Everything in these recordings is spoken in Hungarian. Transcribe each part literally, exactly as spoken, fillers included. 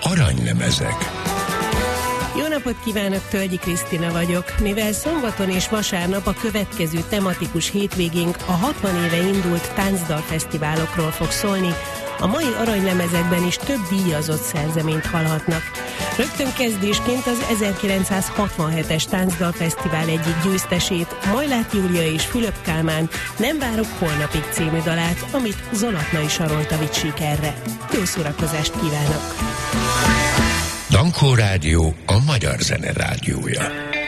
Aranylemezek. Jó napot kívánok, Tölgyi Krisztina vagyok. Mivel szombaton és vasárnap a következő tematikus hétvégénk a hatvan éve indult táncdalfesztiválokról fog szólni, a mai aranylemezekben is több díjazott szerzeményt hallhatnak. Rögtön kezdésként az ezerkilencszázhatvanhetes táncdalfesztivál egyik győztesét, Majlát Júlia és Fülöp Kálmán Nem várok holnapig című dalát, amit Zalatnai sarolta vitt sikerre. Jó szórakozást kívánok! Dankó Rádió, a magyar zene rádiója.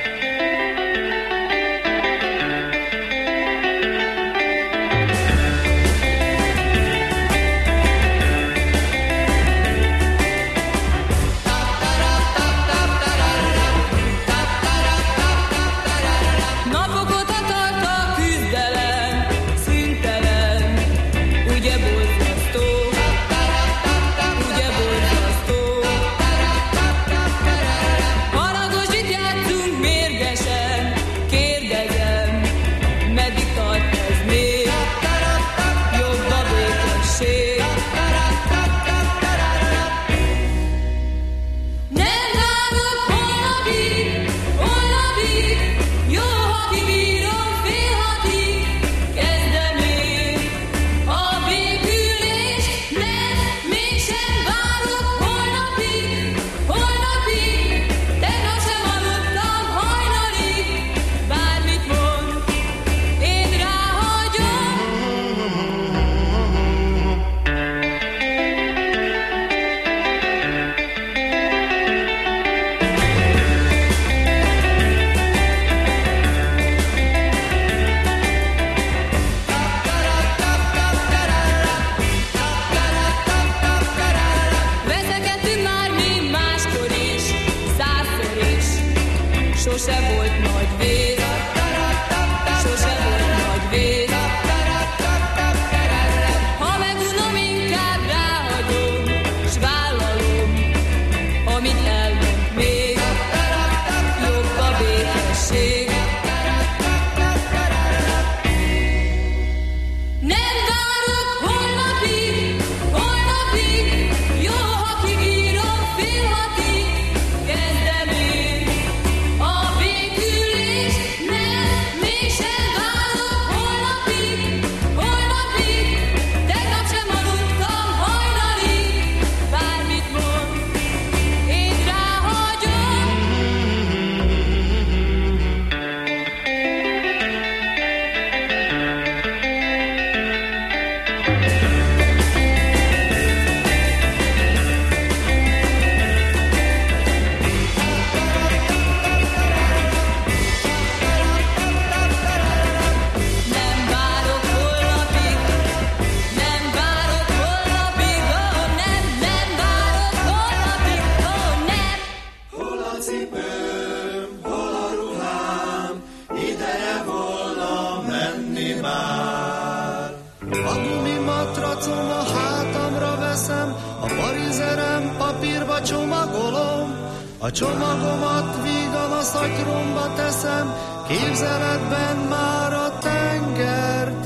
A csomagomat vígan a szatyromba teszem, képzeletben már a tengert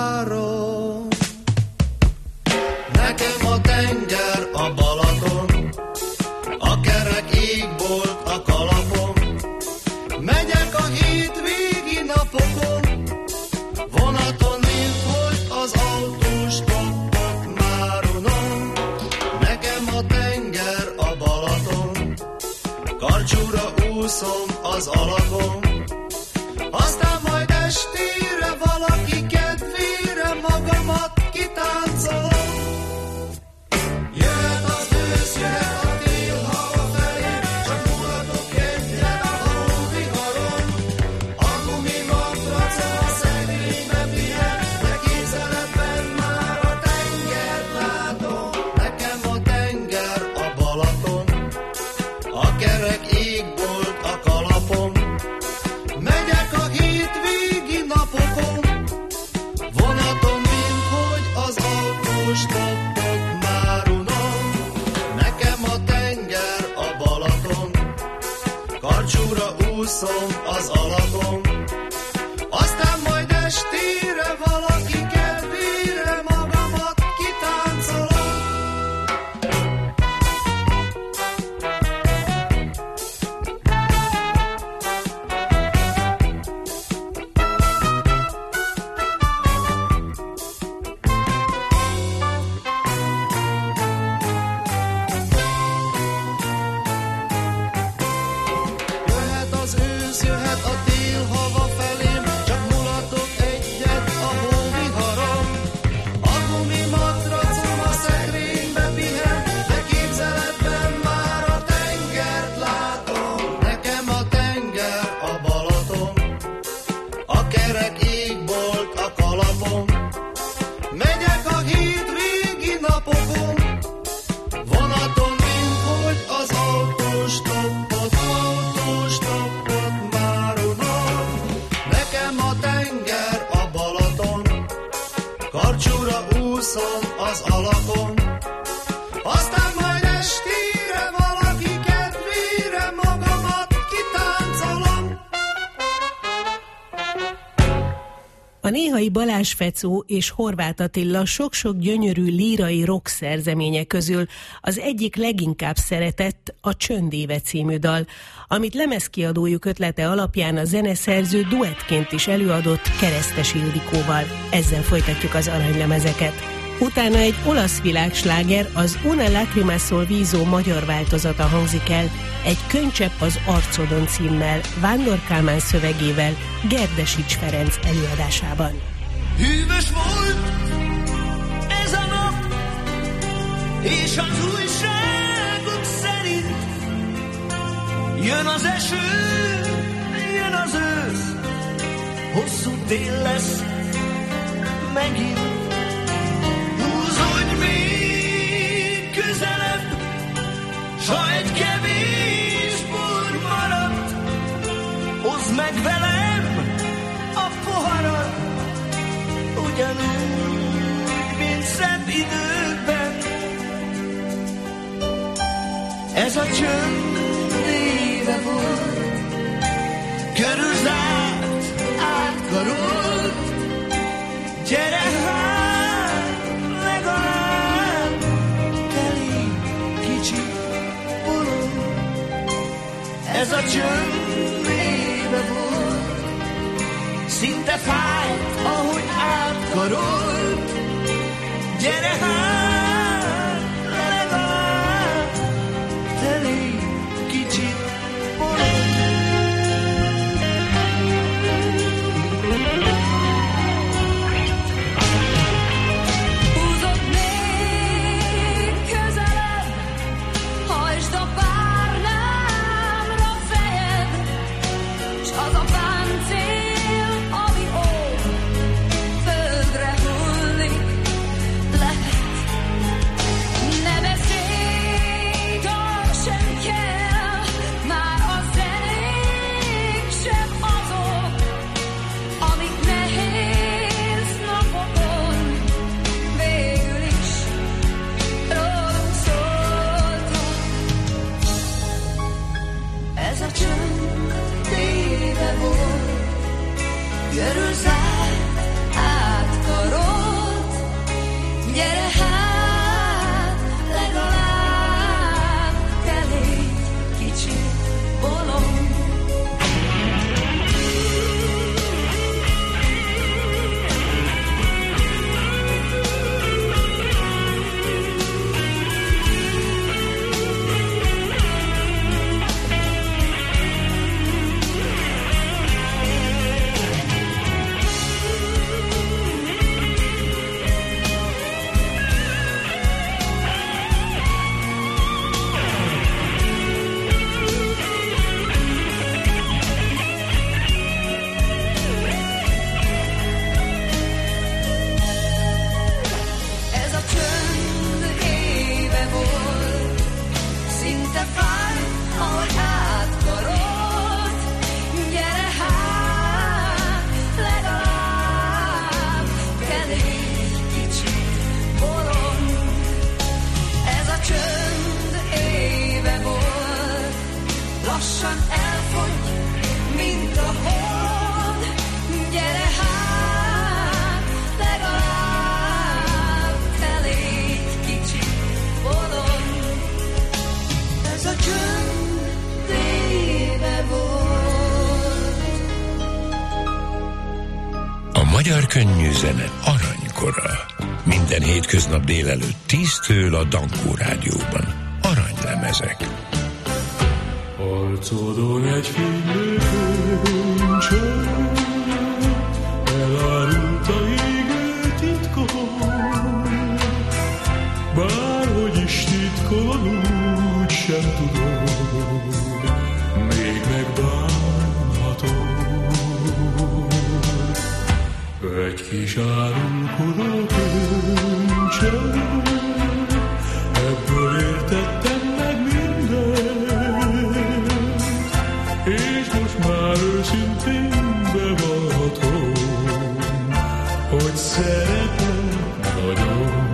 járom. Nekem a tenger a Balaton, a kerek égbolt a kalapom. Megyek a hétvégi napokon, vonaton, mint hogy az autós toppok máronon. Nekem a tenger a Balaton, karcsúra úszom az alakon, aztán majd estére valaki kedvére magamat kitáncolom. Jöhet az ősz, jöhet a tél, hazafelé, csak mulatok egyet a hóviharon. A gumimatracon a szekrénybe pihen, de képzeletben már a tengert látom. Nekem a tenger a Balaton, a kerek égbolt a kalapom. Megyek a hétvégi napokon, vonaton, mint hogy az autós toppok máronon. Nekem a tenger a Balaton, karcsúra úszom az alakon, aztán majd estére valaki kedvére magamat kitáncolom. A néhai Balázs Fecó és Horváth Attila sok-sok gyönyörű lírai rock szerzeménye közül az egyik leginkább szeretett a Csöndéve című dal, amit lemezkiadójuk ötlete alapján a zeneszerző duettként is előadott Keresztes Ildikóval. Ezzel folytatjuk az aranylemezeket. Utána egy olasz világsláger, az Una lacrima sul viso magyar változata hangzik el, egy Könycsepp az arcodon címmel, Vándor Kálmán szövegével, Gerdesics Ferenc előadásában. Hűvös volt ez a nap, és az újságok szerint jön az eső, jön az ősz, hosszú tél lesz megint. Húzódj még közelebb, s ha egy kevés bor maradt, hozd meg velem a poharat, ugyanúgy, mint szebb időkben. Ez a csönd éve volt, körülzárt, átkarolt, gyere hát, legalább te légy kicsi bolond. Ez a csönd éve volt, szinte fájt, ahogy átkarolt, gyere hát, legalább te légy kicsi bolond. Húzod még közelebb, hajtsd a párnámra fejed, s az a páncél, ami óv, földre hullik, lehet. Ne beszélj, dal sem kell, már a zenék sem azok, amik nehéz napokon végül is rólunk szóltak. Ez a csönd éve volt, körülzárt, átkarolt, gyere hát, legalább te légy kicsi bolond. Ez a csönd éve volt, szinte fáj, ahogy átkarolt, gyere hát, legalább te légy kicsi bolond. Ez a csönd éve volt, lassan elfogy, mint a hold, gyere hát, legalább te légy kicsi bolond. Ez a csönd éve volt. A magyar könnyű zene aranykora. Minden hétköznap délelőtt tíztől a Dankó Rádióban. Aranylemezek. Arcodon egy fénylő könycsepp, elárulta égő titkot, bárhogy is titkolod, úgy sem tudod, még megbánhatod. Egy kis árulkodó könycsepp, ebből értettem meg mindent, és most már őszintén bevallhatom, hogy szeretem nagyon.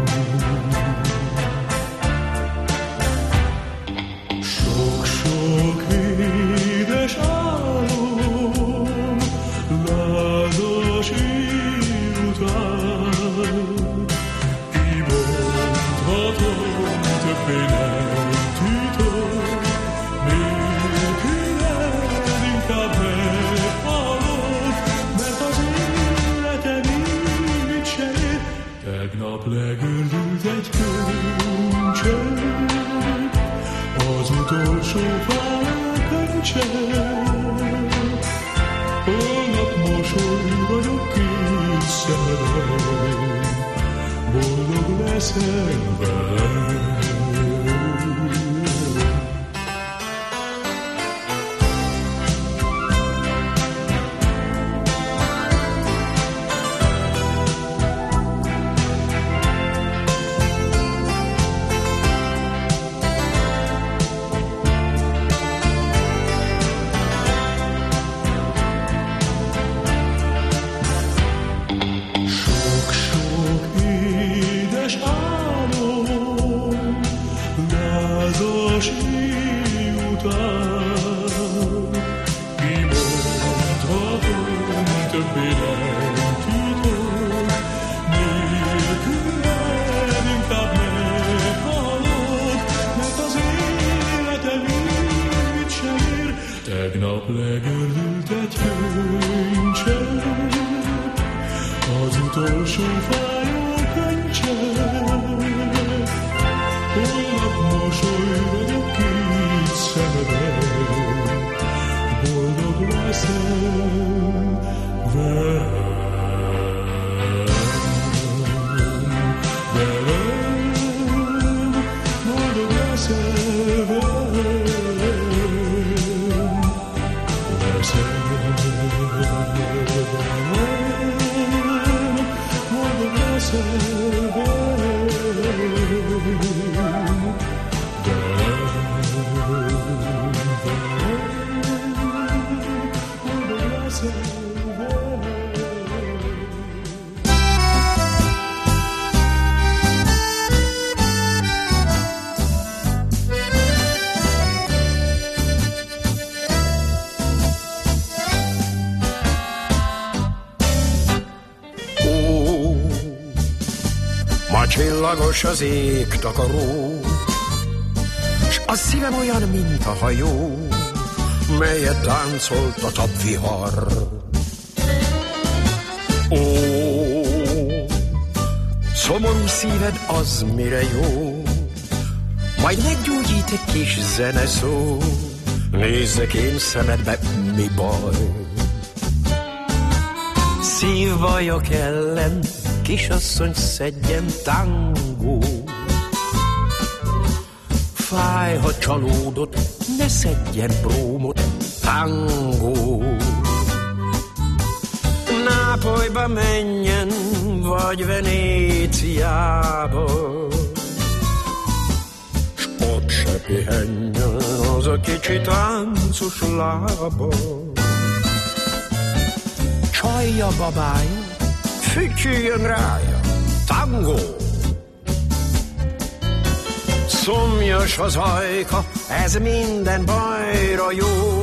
Sok-sok édes álom, lázas éjjel, utolsó fájó könycsepp, holnap mosoly vagyok két szemeden, boldog leszel velem. Tegnap legörült egy könycsepp, az utolsó fájó könycsepp, holnap mosoly vagyok két szemeden, boldog leszel velem. Velem, boldog leszel velem. Csillagos az ég takaró, s a szívem olyan, mint a hajó, melyet táncolt a tapvihar. Ó, szomorú szíved az mire jó, majd meggyógyít egy kis zeneszó. Nézzek én szemedbe, mi baj? Szívbajok ellen kisasszony szedjen tangó. Fáj, ha csalódott, ne szedjen brómot, tangó. Nápolyba menjen, vagy Venéciába, s ott se pihenjen az a kicsi táncos lába. Csajja babája, fütyüljön rája, tangó. Szomjas az ajka, ez minden bajra jó.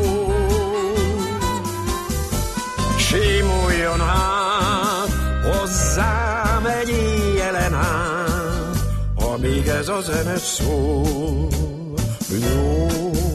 Simuljon hát, hozzám egy éjjelen át, amíg ez a zene szól. Jó.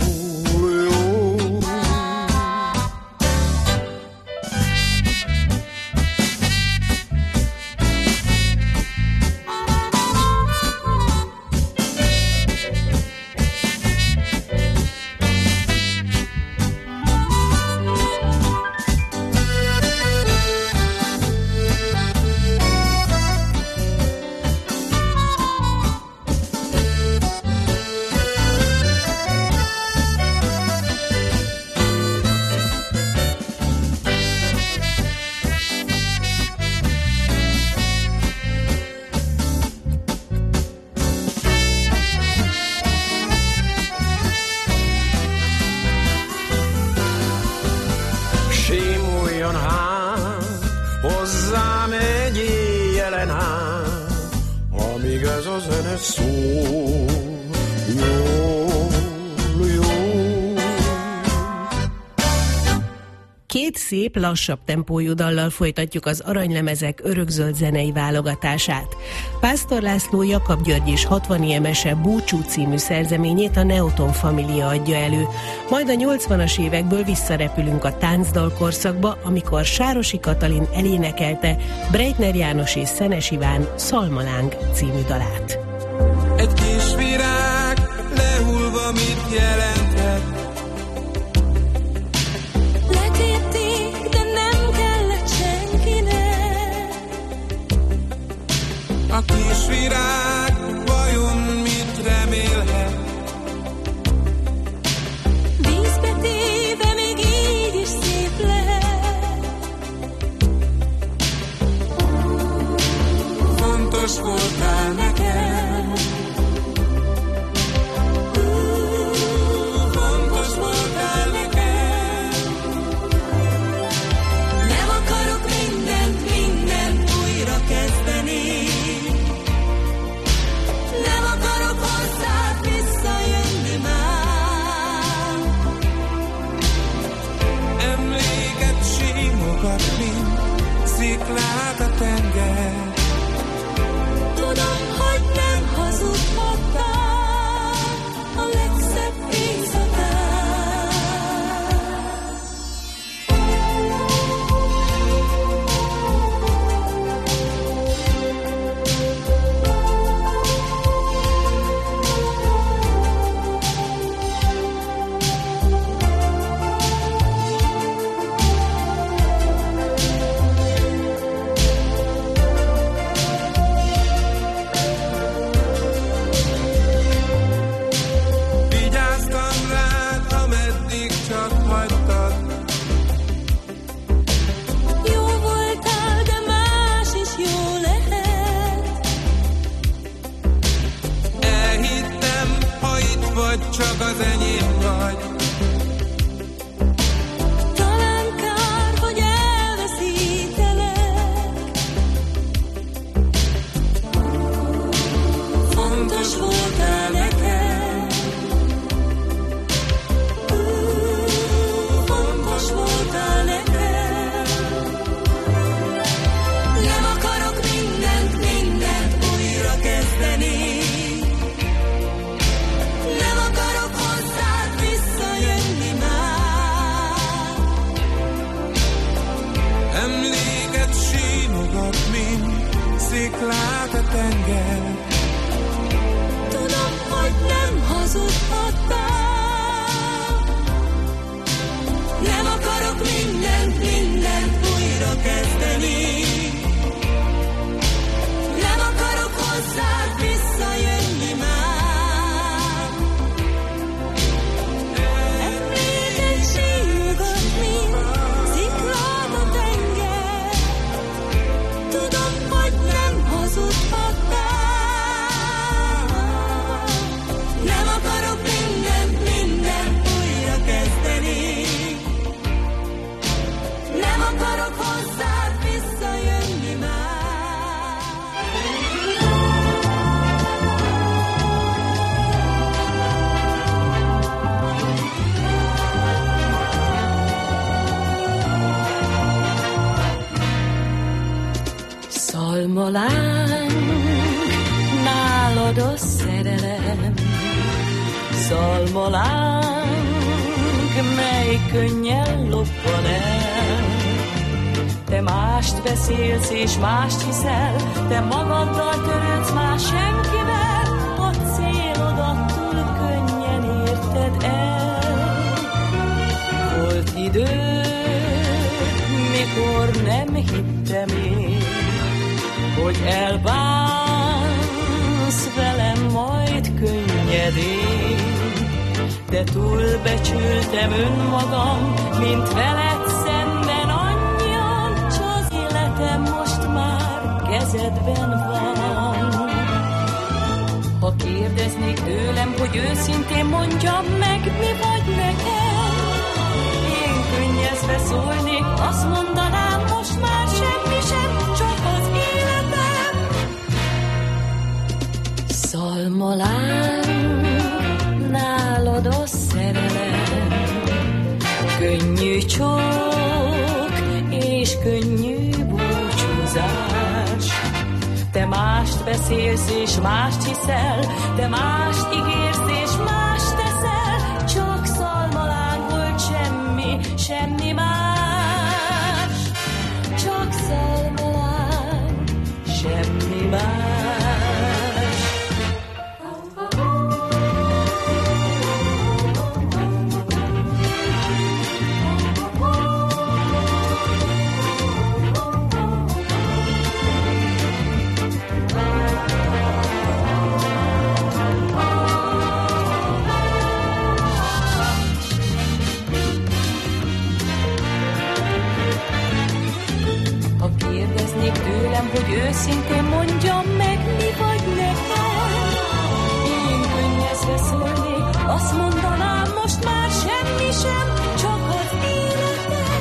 Hozzám egy éjjelen át, amíg ez a zene szól. Jól, jól. Két szép, lassabb tempójú dallal folytatjuk az aranylemezek örökzöld zenei válogatását. Pásztor László Jakab György és hatvani emese Búcsú című szerzeményét a Neoton Família adja elő. Majd a nyolcvanas évekből visszarepülünk a táncdal korszakba, amikor Sárosi Katalin elénekelte Breitner János és Szenes Iván Szalmaláng című dalát. Egy kis virág lehullva mit jelenthet? lett. Letépték, de nem kellett senkinek. A kis virág vajon mit remélhet? Vízbe téve még így is szép lehet. Fontos voltál nekem. Fontos voltál nekem. Nem akarok mindent, mindent újra kezdeni. Nem akarok hozzád visszajönni már. Emléket simogat, mint sziklát a tenger. Tudom, hogy nem hazudhattál a legszebb éjszakán. Vigyáztam rád, ameddig csak hagytad. Jó voltál, de más is jó lehet. Elhittem, ha itt vagy, csak az enyém vagy. Talán kár, hogy elveszítelek. Fontos voltál nekem. Fontos voltál nekem. Nem akarok mindent, mindent újra kezdeni. Nem akarok hozzád visszajönni már. Emléket simogat, mint sziklát a tenger. Tudom, hogy nem hazudhattál. Nem akarok mindent, mindent újra kezdeni. Nem akarok hozzád visszajönni már. Emléket simogat, mint sziklát a tenger. Tudom, hogy nem hazudhattál. Nem akarok mindent, mindent újra kezdeni. Nem akarok hozzád visszajönni már. Szalmalánk, nálad a szerelem. Szalmalánk, mely könnyen loppan el. Te mást beszélsz és mást hiszel, te magaddal törődsz már senkivel, a célodat túl könnyen érted el. Volt idő, mikor nem hittem én, hogy elbánsz velem majd könnyedén. De túlbecsültem önmagam, mint veled szemben annyian, s az életem most már kezedben van. Ha kérdeznék tőlem, hogy őszintén mondjam meg, mi vagy nekem, én könnyezve szólnék, azt mondanám, most már semmi sem, csak az életem. Szalmalánk, nálad a szerelem, könnyű csók és könnyű búcsúzás. Te mást beszélsz és mást hiszel, te mást ígérsz és mást teszel, csak szalmalánk volt, semmi, semmi más. Csak szalmalánk, semmi más. őszintén mondjam meg, mi vagy nekem. Én könnyezve szólnék, azt mondanám, most már semmi sem, csak az életem.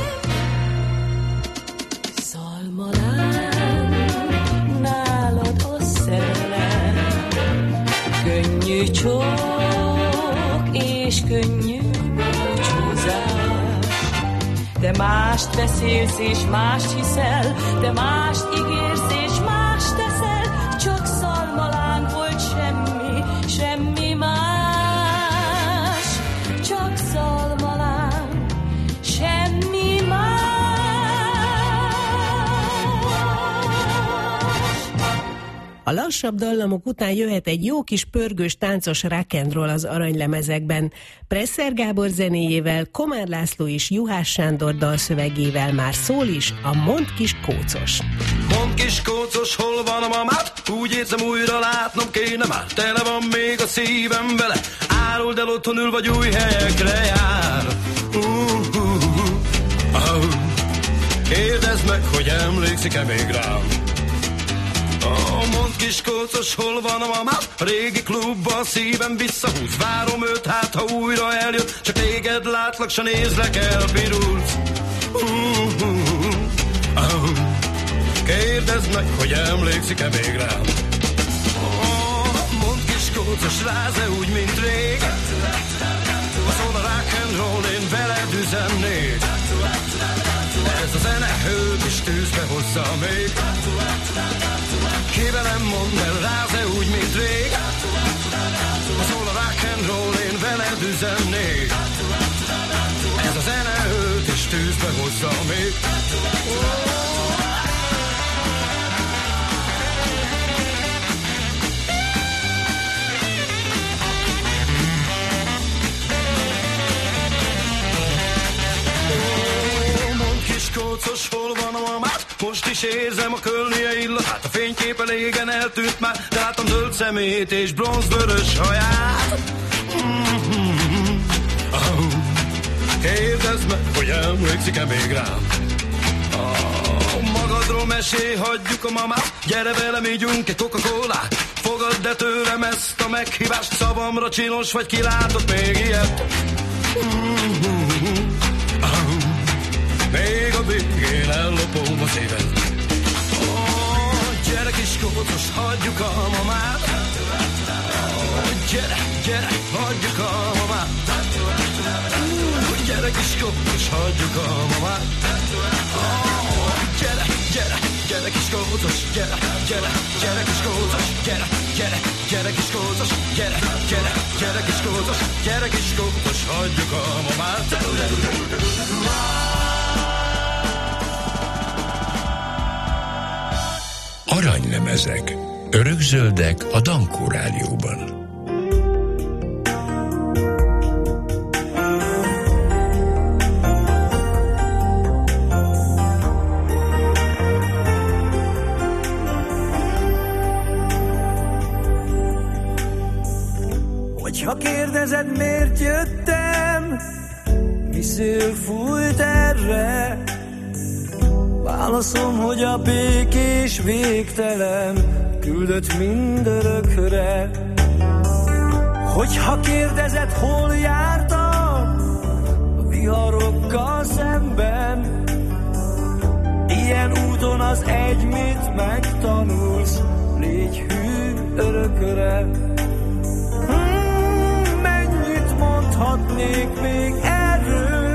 Szalmalám, nálad a szerelem, könnyű csók és könnyű búcsúzás. Te mást beszélsz és mást hiszel, te mást ígérsz és mást teszel, csak szalmalánk volt, semmi, semmi más. Csak szalmalánk, semmi más. A lassabb dallamok után jöhet egy jó kis pörgős táncos rock and roll az aranylemezekben. Presser Gábor zenéjével, Komár László és Juhász Sándor dalszövegével már szól is a Mondd kis kócos. Mondd kis kócos, hol van a mamát? Úgy érzem, újra látnom kéne már. Tele van még a szívem vele. Áruld el, otthon ül vagy új helyekre jár. Uh, uh, uh, uh. Kérdezd meg, hogy emlékszik-e még rám. Oh, mondd kis kócos, hol van a mamát? A régi klubba a szívem visszahúz. Várom őt, hát ha újra eljött. Csak téged látlak, s nézlek, elpirulsz. Uh, uh, uh, uh. Kérdezd meg, hogy emlékszik-e még rám. Oh, mondd kis kócos, ráz-e úgy, mint rég? Azon a rock and roll, én veled üzennék. Ez a zene hőt is tűzbe hozza még. Ki velem mondd el, ráz-e úgy, mint rég? Azon a rock and roll, én veled üzennék. Ez a zene hőt is tűzbe hozza még. Kócos, hol van a mamát? Most is érzem a kölnie illatát. A fényképe régen eltűnt már, de látom zöld szemét és bronzvörös haját. Mm-hmm. Oh. Kérdezd meg, hogy emlékszik-e még rám. Oh. Magadról mesélj, hagyjuk a mamát. Gyere velem, ígyunk egy Coca-Colát. Fogadd-e tőlem ezt a meghívást. Szavamra csinos vagy, kilátok még ilyet. Mm-hmm. Oh. Még a végén ellopom a szíved. Oh, gyere kis kócos, hagyjuk a mamát. Oh, gyere, gyere, hagyjuk a mamát. Uh, gyere kis kócos, hagyjuk a mamát. Oh, gyere, gyere, gyere kis kócos, gyere, gyere, gyere kis kócos, gyere, gyere, gyere kis kócos, gyere, gyere, gyere kis kócos, gyere kis kócos, hagyjuk a mamát. Aranylemezek. Örökzöldek a Dankó Rádióban. Hogyha kérdezed, miért jöttem, mi szél fújt erre, válaszom, hogy a békés végtelen küldött mindörökre. Hogyha kérdezed, hol jártam a viharokkal szemben, ilyen úton az egy, mit megtanulsz, légy hű örökre. Hmm, mennyit mondhatnék még erről?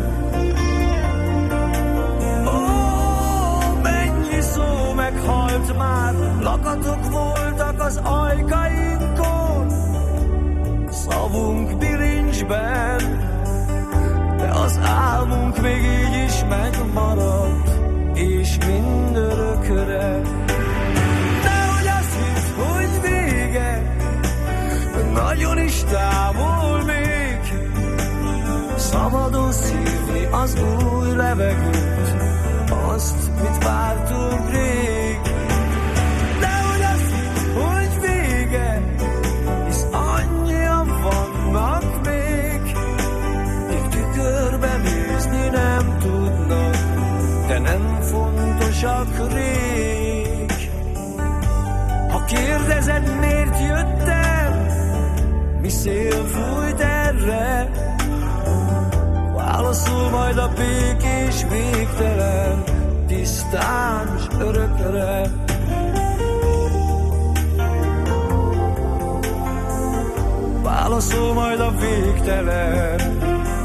Szó meghalt már, lakatok voltak az ajkainkon, szavunk bilincsben, de az álmunk még így is megmaradt, és mindörökre. Nehogy azt hidd, hogy vége, nagyon is távol még, szabadon szívni az új levegőt, azt, mit vártunk rég. Nehogy azt hidd, hogy vége, hisz annyian vannak még, még tükörbe nézni nem tudnak, de nem fontosak rég. Válaszol majd a békés végtelen, tisztán s örökre. Válaszol majd a végtelen,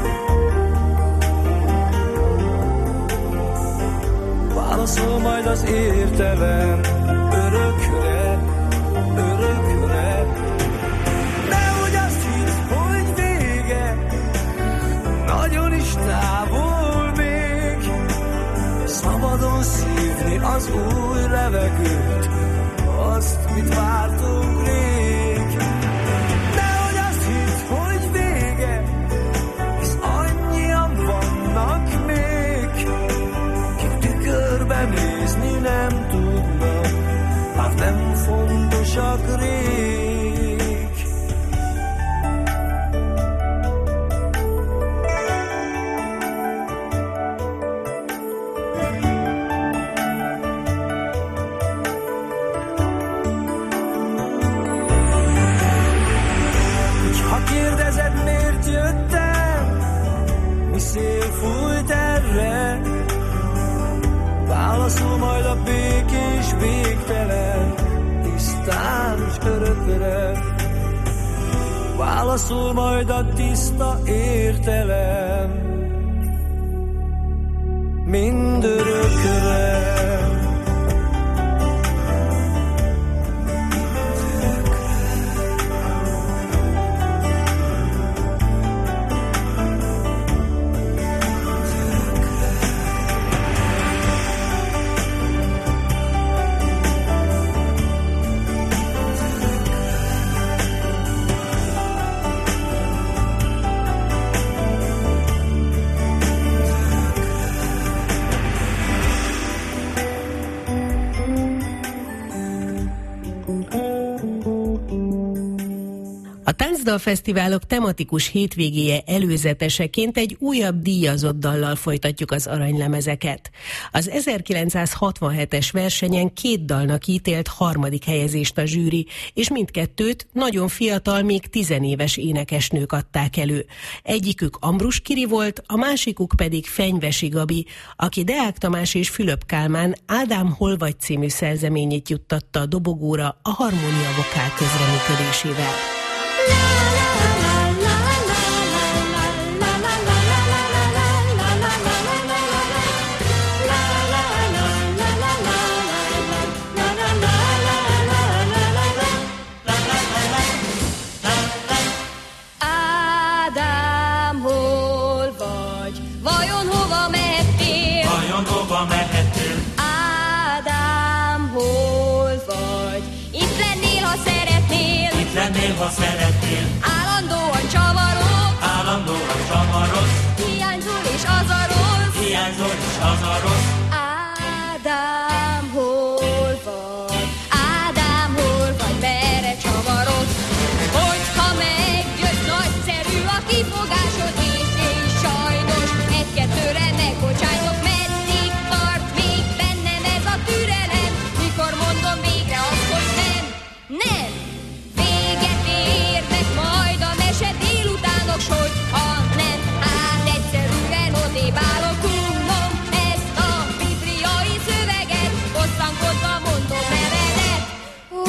válaszol majd az értelem, örökre, örökre. Nehogy azt hidd, hogy vége, nagyon is távol még, szabadon szívni az új levegőt, azt, mit vártunk rég. Nehogy azt hidd, hogy vége, hisz annyian vannak még, kik tükörbe nézni nem tudnak, már nem fontosak rég. Ha kérdezed, miért jöttem, mi szél fújt erre, válaszol majd a békés végtelen, tisztán és örökre. Válaszol majd a tiszta értelem, mindörökre. Táncdalfesztiválok tematikus hétvégéje előzeteseként egy újabb díjazott dallal folytatjuk az aranylemezeket. Az ezerkilencszázhatvanhetes versenyen két dalnak ítélt harmadik helyezést a zsűri, és mindkettőt nagyon fiatal, még tizenéves énekesnők adták elő. Egyikük Ambrus Kiri volt, a másikuk pedig Fenyvesi Gabi, aki Deák Tamás és Fülöp Kálmán Ádám hol vagy című szerzeményét juttatta a dobogóra a harmónia vokál közreműködésével. Ádám, hol vagy? Vajon hova mehettél? Vajon hova mehettél? Ádám, hol vagy? Itt lennél, ha szeretnél. Itt lennél, ha szeretnél. Állandóan csavarok. Állandóan csavarok. Hiányzol és az a rossz. Hiányzol és az a rossz. Ádám, hol vagy? Ádám, hol vagy? Merre csavarod? Hogyha megjössz, nagyszerű a kifogásod, és én sajnos egy-kettőre megbocsájtok. Meddig tart még bennem ez a türelem? Mikor mondom végre azt, hogy nem, nem. Véget érnek majd a mese délutánok, s hogyha nem, hát egyszerűen odébb állok, unom ezt a bibliai szöveget, bosszankodva mondom nevedet. Ó,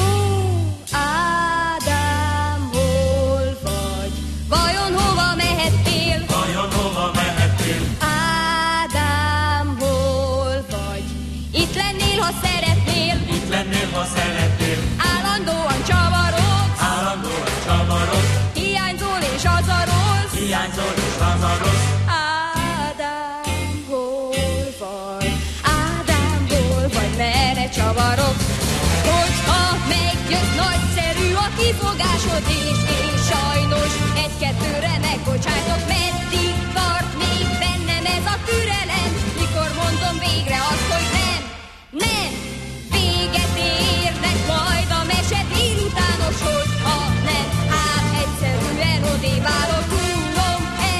Ádám, hol vagy? Vajon hova mehettél? Vajon hova mehettél? Ádám, hol vagy? Itt lennél, ha szeretnél. Itt lennél, ha szeretnél. Állandóan csavarok. Állandóan csavarok. Hiányzol és az a rossz. Hiányzol és az a rossz. Ádám, hol vagy? Ádám, hol vagy? Merre csavarok? Hogyha megjössz, nagyszerű a kifogásod, és én sajnos egy-kettőre megbocsájtok. Meddig tart még bennem ez a türelem? Mikor mondom végre azt, hogy nem, nem. Véget érnek majd a mese délutános, hogyha nem, hát egyszerűen odébb állok, unom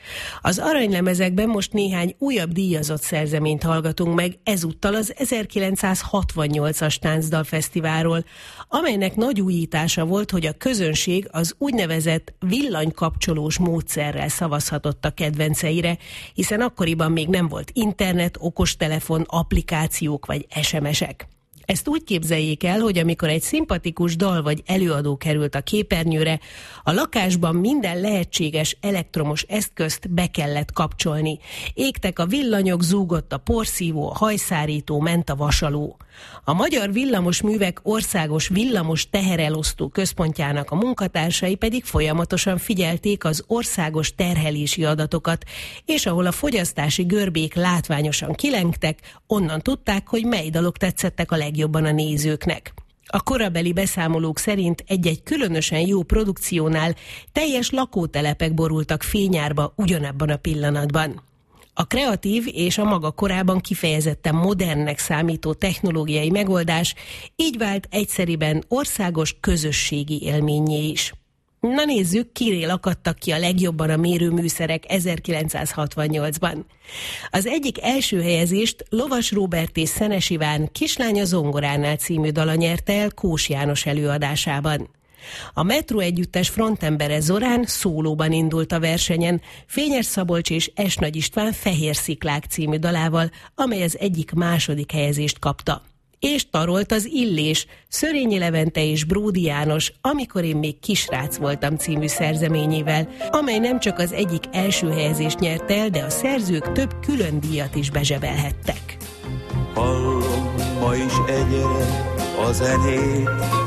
Az aranylemezekben most néhány újabb díjazott szerzeményt hallgatunk meg, ezúttal az ezerkilencszázhatvannyolcas Táncdalfesztiválról, amelynek nagy újítása volt, hogy a közönség az úgynevezett villanykapcsolós módszerrel szavazhatott a kedvenceire, hiszen akkoriban még nem volt internet, okostelefon, applikációk vagy es em esek. Ezt úgy képzeljék el, hogy amikor egy szimpatikus dal vagy előadó került a képernyőre, a lakásban minden lehetséges elektromos eszközt be kellett kapcsolni. Égtek a villanyok, zúgott a porszívó, a hajszárító, ment a vasaló. A Magyar Villamos Művek Országos Villamos Teherelosztó Központjának a munkatársai pedig folyamatosan figyelték az országos terhelési adatokat, és ahol a fogyasztási görbék látványosan kilengtek, onnan tudták, hogy mely dalok tetszettek a legjobban a nézőknek. A korabeli beszámolók szerint egy-egy különösen jó produkciónál teljes lakótelepek borultak fényárba ugyanebben a pillanatban. A kreatív és a maga korában kifejezetten modernnek számító technológiai megoldás így vált egyszeriben országos közösségi élménnyé is. Na nézzük, kinél akadtak ki a legjobban a mérőműszerek ezerkilencszázhatvannyolcban. Az egyik első helyezést Lovas Róbert és Szenes Iván Kislány a zongoránál című dala nyerte el Kós János előadásában. A Metro együttes frontembere Zorán szólóban indult a versenyen, Fényes Szabolcs és Es Nagy István Fehér Sziklák című dalával, amely az egyik második helyezést kapta. És tarolt az Illés, Szörényi Levente és Bródi János, Amikor én még kisrác voltam című szerzeményével, amely nem csak az egyik első helyezést nyert el, de a szerzők több külön díjat is bezsebelhettek. Hallom ma is egyre a zenét,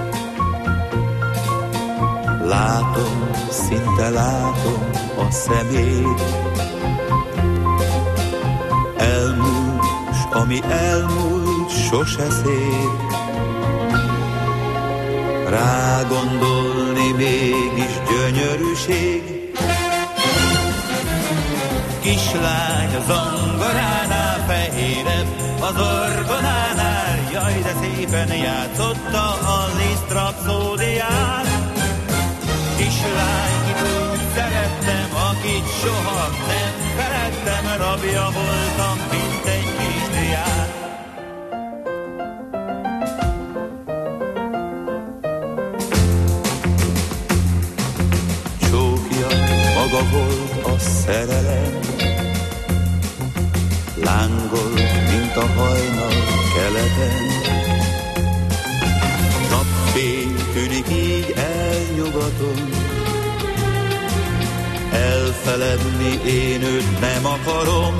látom, szinte látom a szemét. Elmúlt, s ami elmúlt, sose szép. Rágondolni mégis gyönyörűség. Kislány a zongoránál, fehérebb az orgonánál, jaj, de szépen játszotta a Liszt rapszódiát. Kislányit úgy szerettem, akit soha nem feledtem, rabja voltam, mint egy kisdiák. Csókja maga volt a szerelem, lángol, mint a hajnal keleten. Napfény tűnik így elnyugaton, elfeledni én őt nem akarom.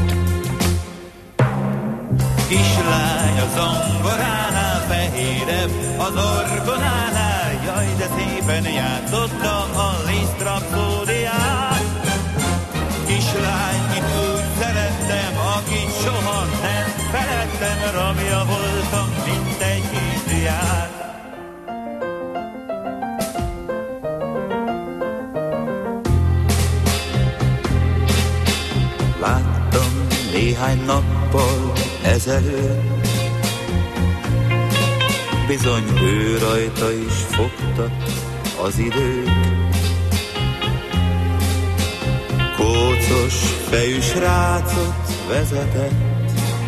Kislány a zongoránál, fehérebb az orgonánál, jaj, de szépen játszotta a Liszt rapszódiát. Kislányit úgy szerettem, akit soha nem feledtem, rabja voltam, mint egy kisdiák. Láttam néhány nappal ezelőtt, bizony ő rajta is fogtak az idők. Kócos fejű srácot vezetett,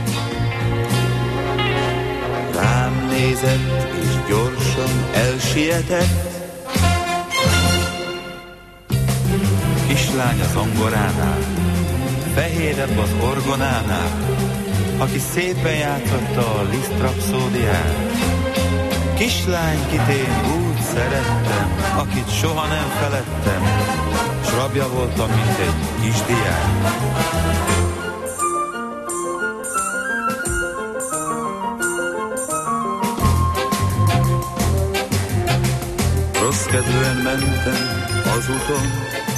rám nézett és gyorsan elsietett. Kislány a zongoránál, fehérebb az orgonánál, aki szépen játszotta a Liszt rapszódiát. Kislány, kit én úgy szerettem, akit soha nem feledtem, s rabja voltam, mint egy kisdiák. Rossz kedvűen mentem az úton,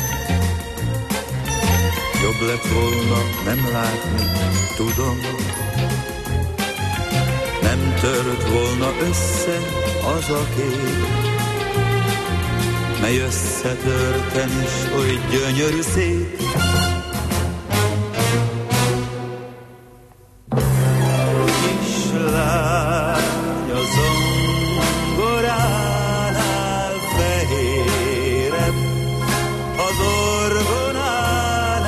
jobb lett volna nem látni, tudom. Nem tört volna össze az a kép, mely összetörten is oly gyönyörű szép. Kislány a zongoránál, fehérebb az orgonánál,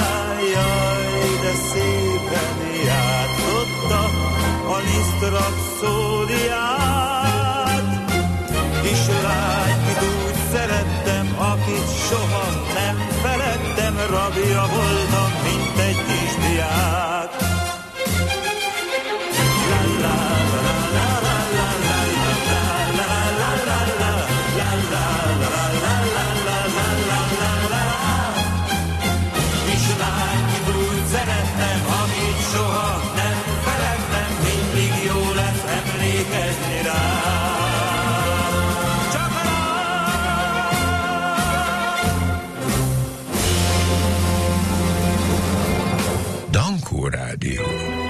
fia voltam, mint egy kisdiák. Kislány, úgy szerettem, amit soha nem felejtem, mindig jó lesz emlékezni rá. Dankó Rádió.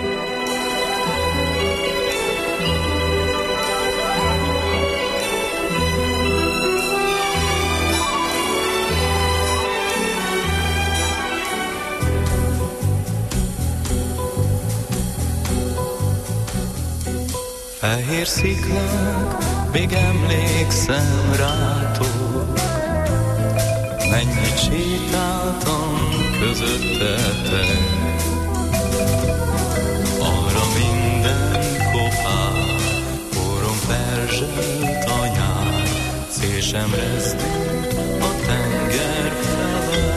Fehér sziklák, még emlékszem rátok, mennyit sétáltam közöttetek. Arra minden kopár, forrom perzselt a nyár, szél sem rezdült a tenger fele.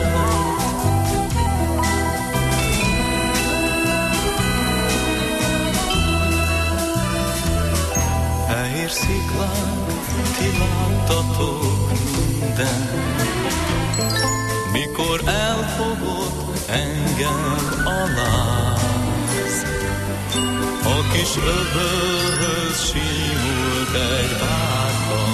Fehér sziklák, ti láttatok minden, mikor elfogott engem a láz. A kis öbölhöz simult egy bárka,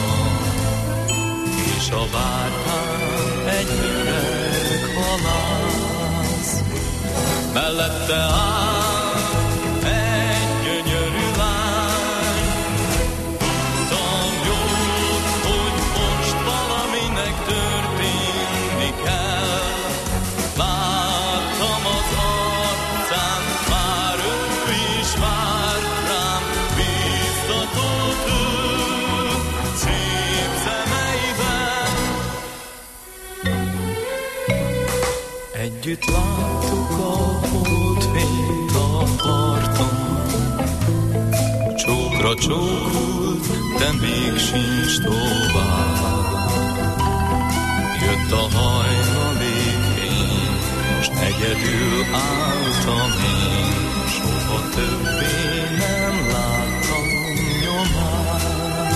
és a bárkán egy öreg halász. Mellette áll egy gyönyörű lány. Tudtam jól, hogy most valaminek történni kell. Láttam az arcán, már ő is várt rám, bíztatott ő szép szemeiben. Együtt láttuk a holdfényt a parton, csókra csókult, de még sincs tovább. Jött a hajnali fény, s egyedül álltam én, soha többé nem láttam nyomát.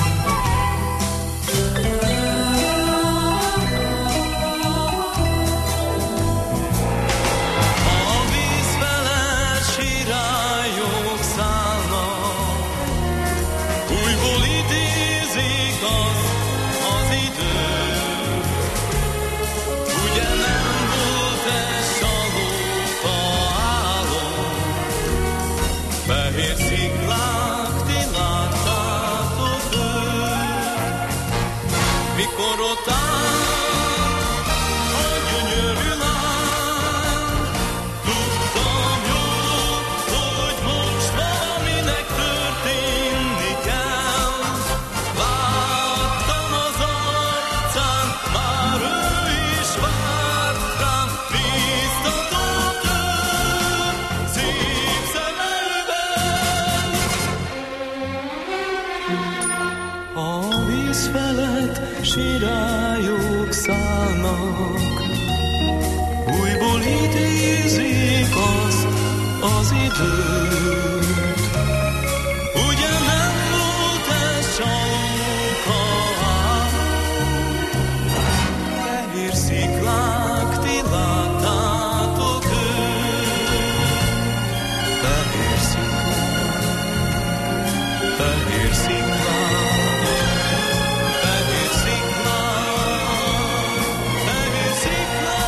A víz felett sirályok szállnak, újból idézik az, az idő. Ugye nem volt ez csalóka álom, fehér sziklák, ti láttátok őt, mikor ott áll a gyönyörű lány. Tudtam jól, hogy most valaminek történni kell. Láttam az arcán, már ő is várt rám, bíztatott ő szép szemeiben. A víz felett sirályok szállnak, újból idézik azt az időt. Ugye nem volt ez csalóka álom, fehér sziklák, ti láttátok őt. Fehér sziklák, fehér sziklák, fehér sziklák, fehér sziklák.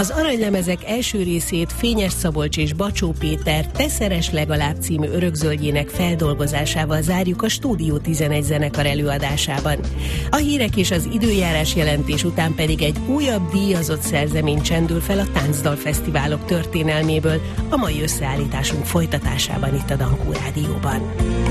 Az aranylemezek első részét Fényes Szabolcs és Bacsó Péter Te szeres legalább című örökzöldjének feldolgozásával zárjuk a Stúdió tizenegy zenekar előadásában. A hírek és az időjárás jelentés után pedig egy újabb díjazott szerzemény csendül fel a táncdalfesztiválok történelméből a mai összeállításunk folytatásában itt a Dankó Rádióban.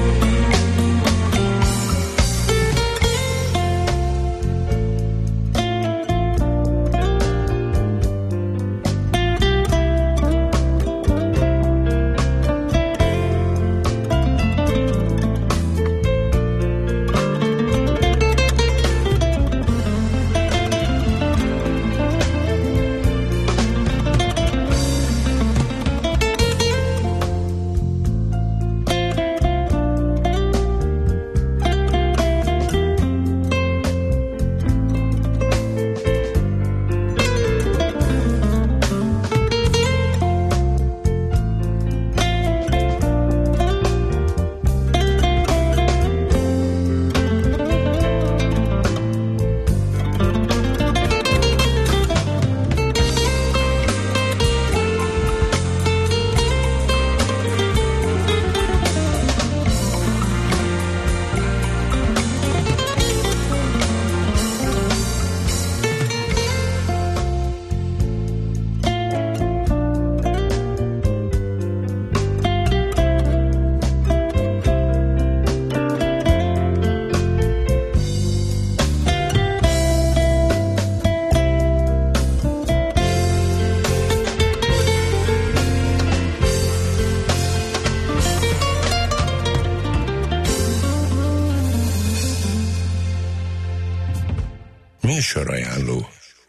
Műsorajánló.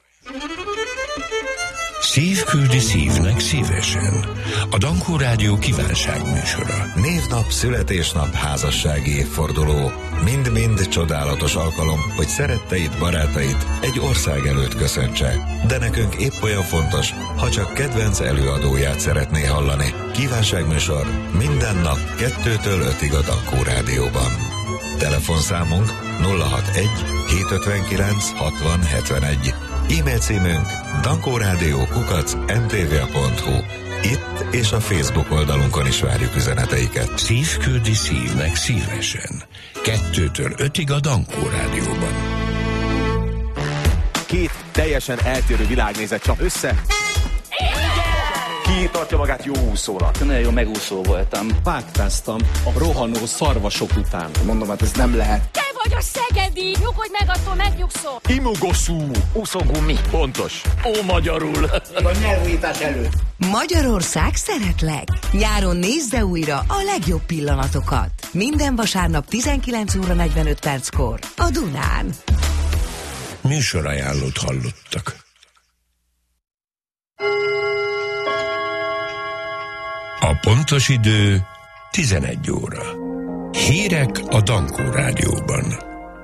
Szív küldi szívnek szívesen. A Dankó Rádió kívánságműsora. Névnap, születésnap, házassági évforduló. Mind-mind csodálatos alkalom, hogy szeretteid, barátait egy ország előtt köszöntse. De nekünk épp olyan fontos, ha csak kedvenc előadóját szeretné hallani. Kívánságműsor minden nap kettőtől ötig a Dankó Rádióban. Telefonszámunk nulla hatvanegy hétszázötvenkilenc hatvan hetvenegy. E-mail címünk dankórádió kukac em té vé pont hu. Itt és a Facebook oldalunkon is várjuk üzeneteiket. Szív küldi szívnek szívesen. Kettőtől ötig a Dankó Rádióban. Két teljesen eltérő világnézet csap össze. Ki tartja magát jó úszónak? Nagyon jó megúszó voltam. Vágtáztam a rohanó szarvasok után. Mondom, hát ez nem lehet. Te vagy a szegedi! Nyugodj meg, attól megnyugszol! Imogoszú! Úszógumi! Pontos! Ó, magyarul! A nyelvújítás előtt. Magyarország szeretlek! Nyáron nézze újra a legjobb pillanatokat. Minden vasárnap tizenkilenc óra negyvenöt perckor a Dunán. Műsorajánlót hallottak. A pontos idő tizenegy óra. Hírek a Dankó Rádióban.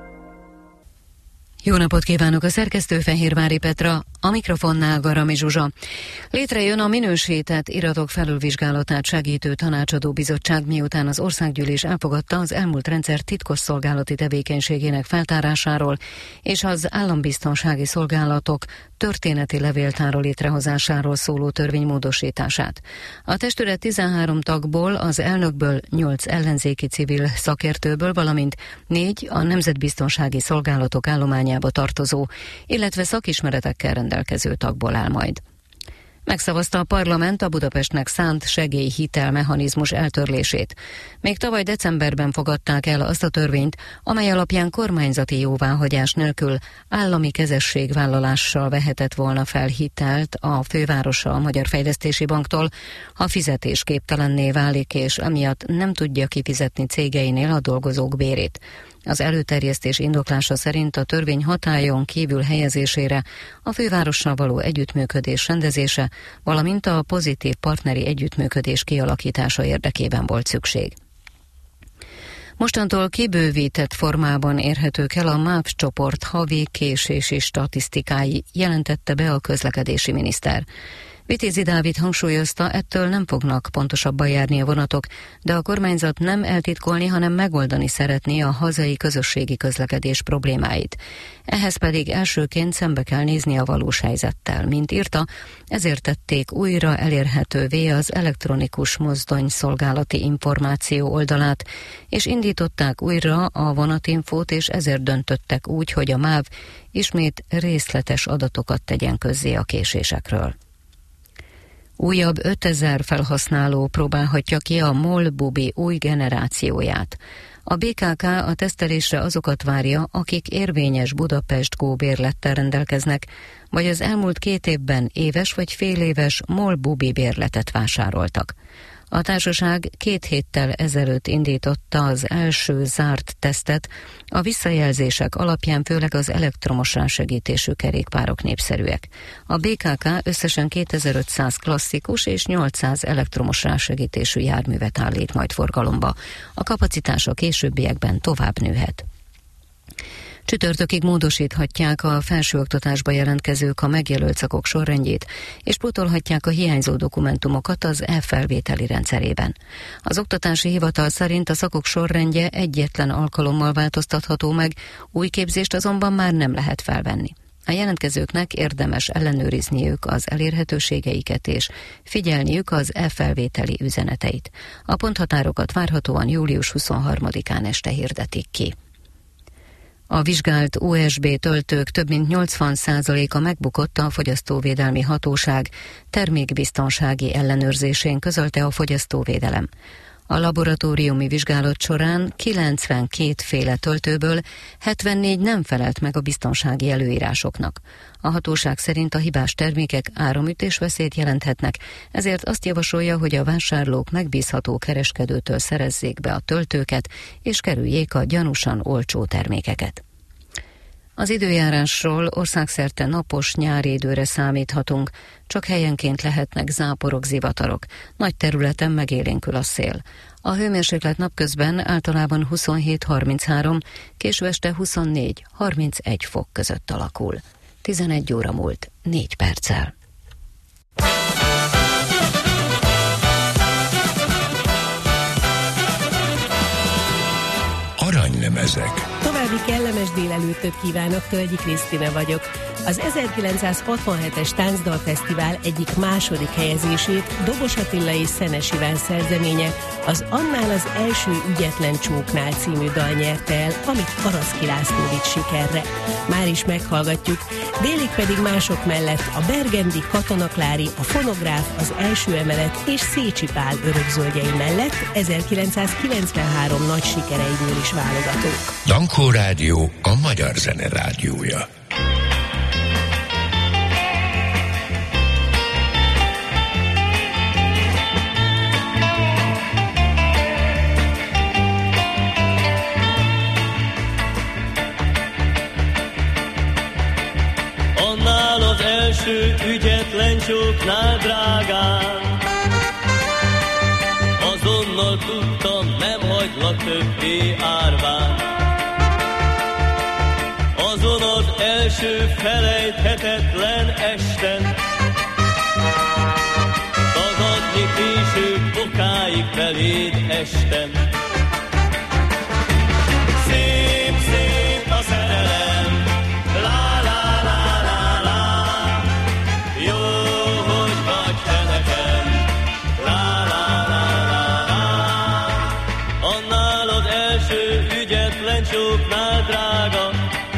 Jó napot kívánok, a szerkesztő Fehérvári Petra, a mikrofonnál Garami Zsuzsa. Létrejön a minősített iratok felülvizsgálatát segítő tanácsadó bizottság, miután az országgyűlés elfogadta az elmúlt rendszer titkosszolgálati tevékenységének feltárásáról és az állambiztonsági szolgálatok történeti levéltára létrehozásáról szóló törvény módosítását. A testület tizenhárom tagból, az elnökből nyolc ellenzéki civil szakértőből, valamint négy a nemzetbiztonsági szolgálatok állományába tartozó, illetve szakismeretekkel rendelkező tagból áll majd. Megszavazta a parlament a Budapestnek szánt segélyhitelmechanizmus eltörlését. Még tavaly decemberben fogadták el azt a törvényt, amely alapján kormányzati jóváhagyás nélkül állami kezességvállalással vehetett volna fel hitelt a fővárosa a Magyar Fejlesztési Banktól, ha fizetésképtelenné válik, és emiatt nem tudja kifizetni cégeinél a dolgozók bérét. Az előterjesztés indoklása szerint a törvény hatályon kívül helyezésére a fővárossal való együttműködés rendezése, valamint a pozitív partneri együttműködés kialakítása érdekében volt szükség. Mostantól kibővített formában érhetők el a MÁV csoport havi késési statisztikái, jelentette be a közlekedési miniszter. Vitézi Dávid hangsúlyozta, ettől nem fognak pontosabban járni a vonatok, de a kormányzat nem eltitkolni, hanem megoldani szeretné a hazai közösségi közlekedés problémáit. Ehhez pedig elsőként szembe kell nézni a valós helyzettel. Mint írta, ezért tették újra elérhetővé az elektronikus mozdony szolgálati információ oldalát, és indították újra a vonatinfót, és ezért döntöttek úgy, hogy a MÁV ismét részletes adatokat tegyen közzé a késésekről. Újabb ötezer felhasználó próbálhatja ki a MOL Bubi új generációját. A bé ká ká a tesztelésre azokat várja, akik érvényes Budapest Go bérlettel rendelkeznek, vagy az elmúlt két évben éves vagy féléves MOL Bubi bérletet vásároltak. A társaság két héttel ezelőtt indította az első zárt tesztet, a visszajelzések alapján főleg az elektromos rásegítésű kerékpárok népszerűek. A bé ká ká összesen kétezer-ötszáz klasszikus és nyolcszáz elektromos rásegítésű járművet állít majd forgalomba. A kapacitás a későbbiekben tovább nőhet. Csütörtökig módosíthatják a felsőoktatásba jelentkezők a megjelölt szakok sorrendjét, és pótolhatják a hiányzó dokumentumokat az e-felvételi rendszerében. Az oktatási hivatal szerint a szakok sorrendje egyetlen alkalommal változtatható meg, új képzést azonban már nem lehet felvenni. A jelentkezőknek érdemes ellenőrizniük az elérhetőségeiket és figyelniük az e-felvételi üzeneteit. A ponthatárokat várhatóan július huszonharmadikán este hirdetik ki. A vizsgált u es bé töltők több mint nyolcvan százaléka megbukott a Fogyasztóvédelmi Hatóság termékbiztonsági ellenőrzésén, közölte a Fogyasztóvédelem. A laboratóriumi vizsgálat során kilencvenkét féle töltőből hetvennégy nem felelt meg a biztonsági előírásoknak. A hatóság szerint a hibás termékek áramütésveszélyt jelenthetnek, ezért azt javasolja, hogy a vásárlók megbízható kereskedőtől szerezzék be a töltőket, és kerüljék a gyanúsan olcsó termékeket. Az időjárásról: országszerte napos nyári időre számíthatunk, csak helyenként lehetnek záporok, zivatarok. Nagy területen megélénkül a szél. A hőmérséklet napközben általában huszonhét harminchárom, késő este huszonnégy harmincegy fok között alakul. tizenegy óra múlt négy perccel. Aranylemezek. További kellemes délelőttöt kívánok, Tölgyi Krisztina vagyok. Az ezerkilencszázhatvanhetes Táncdalfesztivál egyik második helyezését Dobos Attila és Szenes Iván szerzeménye, az Annál az első ügyetlen csóknál című dal nyerte el, amit Araszki László vitt sikerre. Már is meghallgatjuk, délig pedig mások mellett a Bergendi, Katona Klári, a Fonográf, az Első Emelet és Szécsi Pál örökzöldjei mellett ezerkilencszázkilencvenhárom nagy sikereiből is válogatók. Dankó Rádió, a magyar zene rádiója. Annál az első ügyetlen csóknál, drágám, azonnal tudtam, nem hagylak többé árván. Azon az első felejthetetlen esten tagadni később okáig feléd estem. Szép, szép a szerelem, lá, lá, lá, lá, lá. Jó, hogy vagy te nekem, lá, lá, lá, lá, lá. Annál az első ügyetlen csóknál, drága,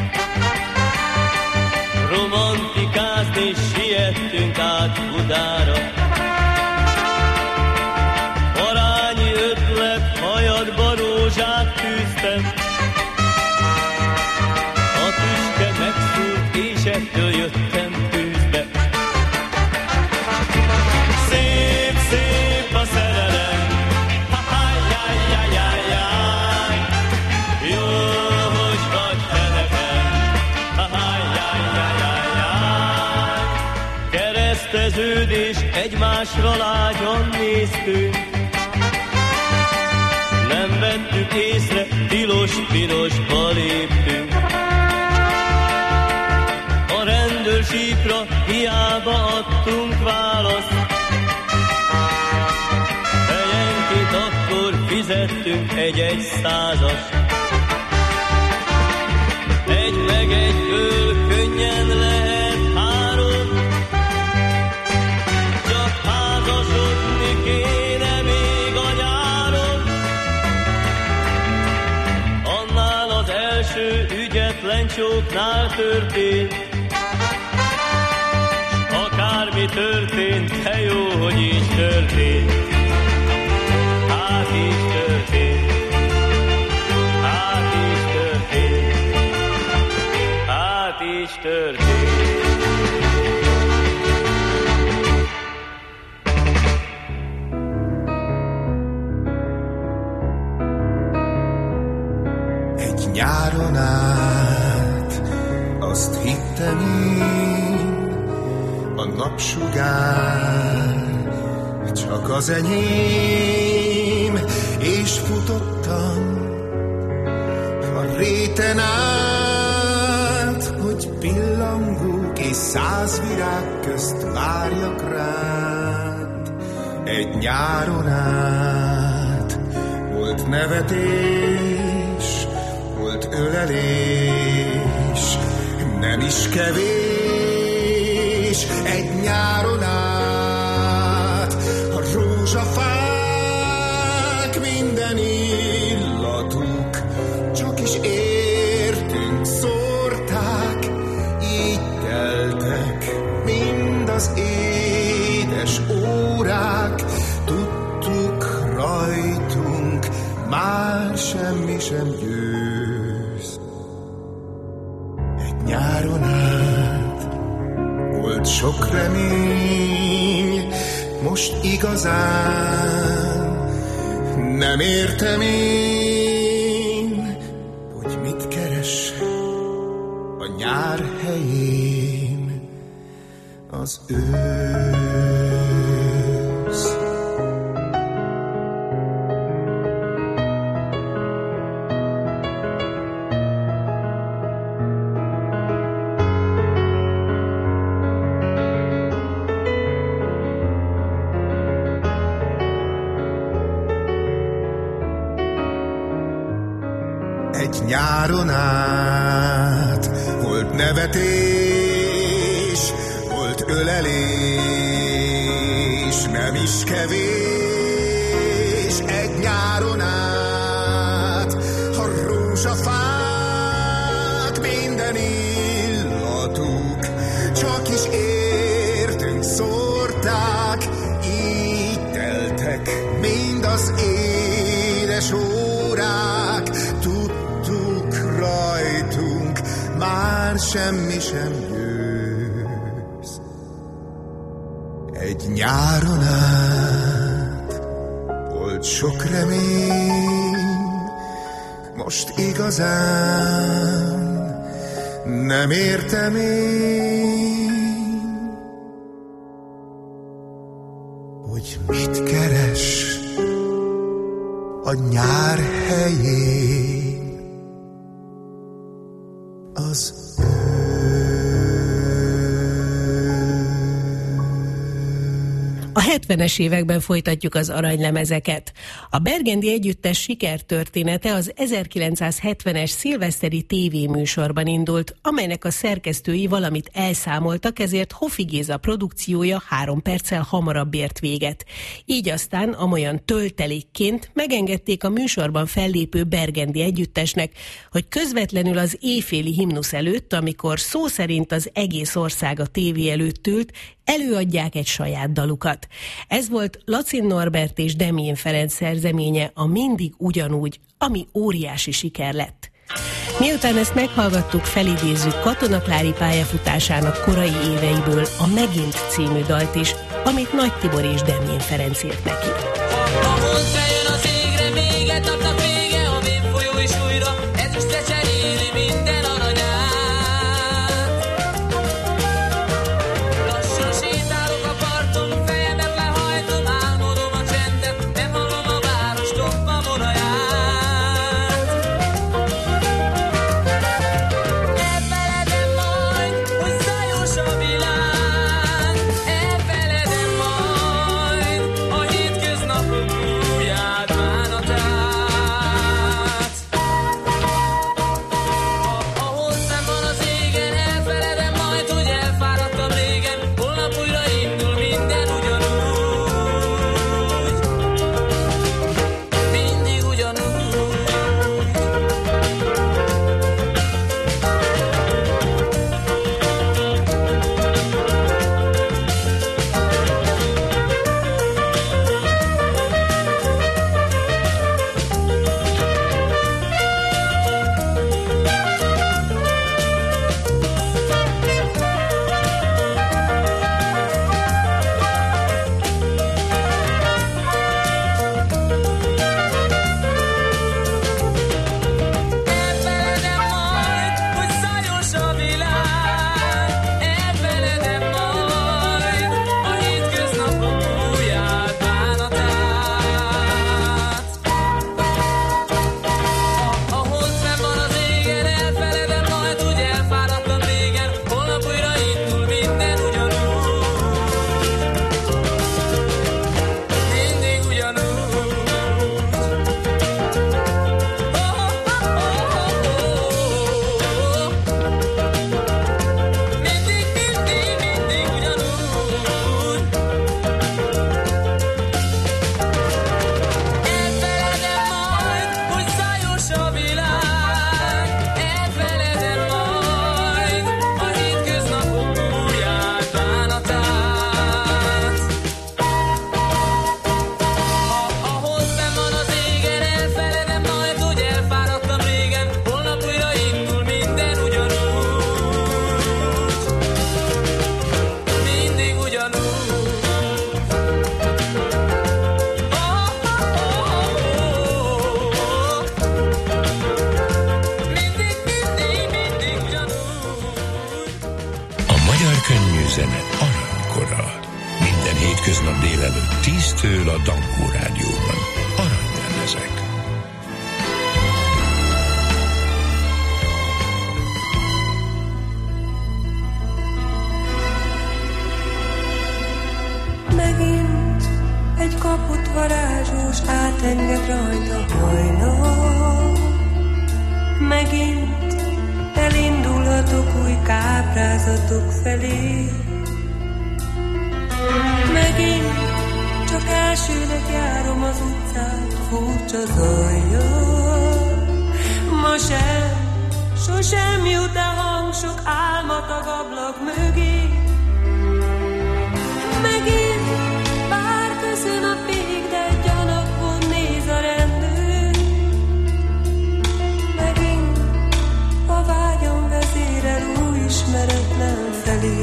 romantikázni siettünk át Budára. Parányi ötlet, hajadba rózsát tűztem, a tüske megszúrt, és ettől jöttem tűzbe. Szép, szép a szerelem, ha-ha-jaj-jaj-jaj-jaj. Jó, hogy vagy te nekem, ha-ha-jaj-jaj-jaj-jaj. Kereszteződés, egymásra lágyan néztünk, nem vettük észre, tilos-pirosba léptünk. A rendőrsíkra hiába adtunk választ, közöttünk egy-egy százas. Egy meg egyből könnyen lehet három, csak házasodni kéne még a nyáron. Annál az első ügyetlen csóknál történt, akármi történt, te jó, hogy így történt. Hát így történt, hát így történt, hát így történt. Egy nyáron át azt hittem én, a napsugár csak az enyém, és futottam a réten át, hogy pillangók és száz virág közt várjak rád. Egy nyáron át volt nevetés, volt ölelés, nem is kevés. Egy nyáron át a rózsafák minden illatuk csak is értünk szórták, így teltek mind az édes órák, tudtuk rajtunk már semmi sem győz. Egy nyáron át volt sok remény, most igazán nem értem én, hogy mit keres a nyár helyén az ősz. Egy nyáron át volt nevetés, volt ölelés, nem is kevés. Egy nyáron át a rózsafák minden illatuk csak is értünk szórták, így teltek mind az édes órák, rajtunk már semmi sem győz. Egy nyáron át volt sok remény, most igazán nem értem én, hogy mit keres a nyár helyén az A hetvenes években folytatjuk az aranylemezeket. A Bergendi Együttes sikertörténete az ezerkilencszázhetvenes szilveszteri tévéműsorban indult, amelynek a szerkesztői valamit elszámoltak, ezért Hofi Géza produkciója három perccel hamarabb ért véget. Így aztán amolyan töltelékként megengedték a műsorban fellépő Bergendi Együttesnek, hogy közvetlenül az éjféli himnusz előtt, amikor szó szerint az egész ország a tévé előtt ült, előadják egy saját dalukat. Ez volt Lacin Norbert és Demjén Ferenc szerzeménye, a Mindig ugyanúgy, ami óriási siker lett. Miután ezt meghallgattuk, felidézzük Katona Klári pályafutásának korai éveiből a Megint című dalt is, amit Nagy Tibor és Demjén Ferenc írt neki. A hold feljön az égre, véget adnak vége, a vén folyó is újra, ezüstre cseréli minden aranyát. Lassan sétálok a parton, fejemet lehajtom, álmodom a csendet, nem hallom a város toppa moraját. Elfeledem majd, hogy zajos a világ, elfeledem majd a hétköznapok búját. Dankó Rádióban. Aranylemezek. Megint egy kaput varázsos átenged rajta hajnal. Megint elindulhatok új káprázatok felé. Megint csak elsőnek járom az utcát, furcsa zajjal. Ma sem, sosem jut a hang sok álmatag ablak mögé. Megint bár köszön a fék, de gyanakvon néz a rendőr. Megint a vágyam vezérel új ismeretlen felé.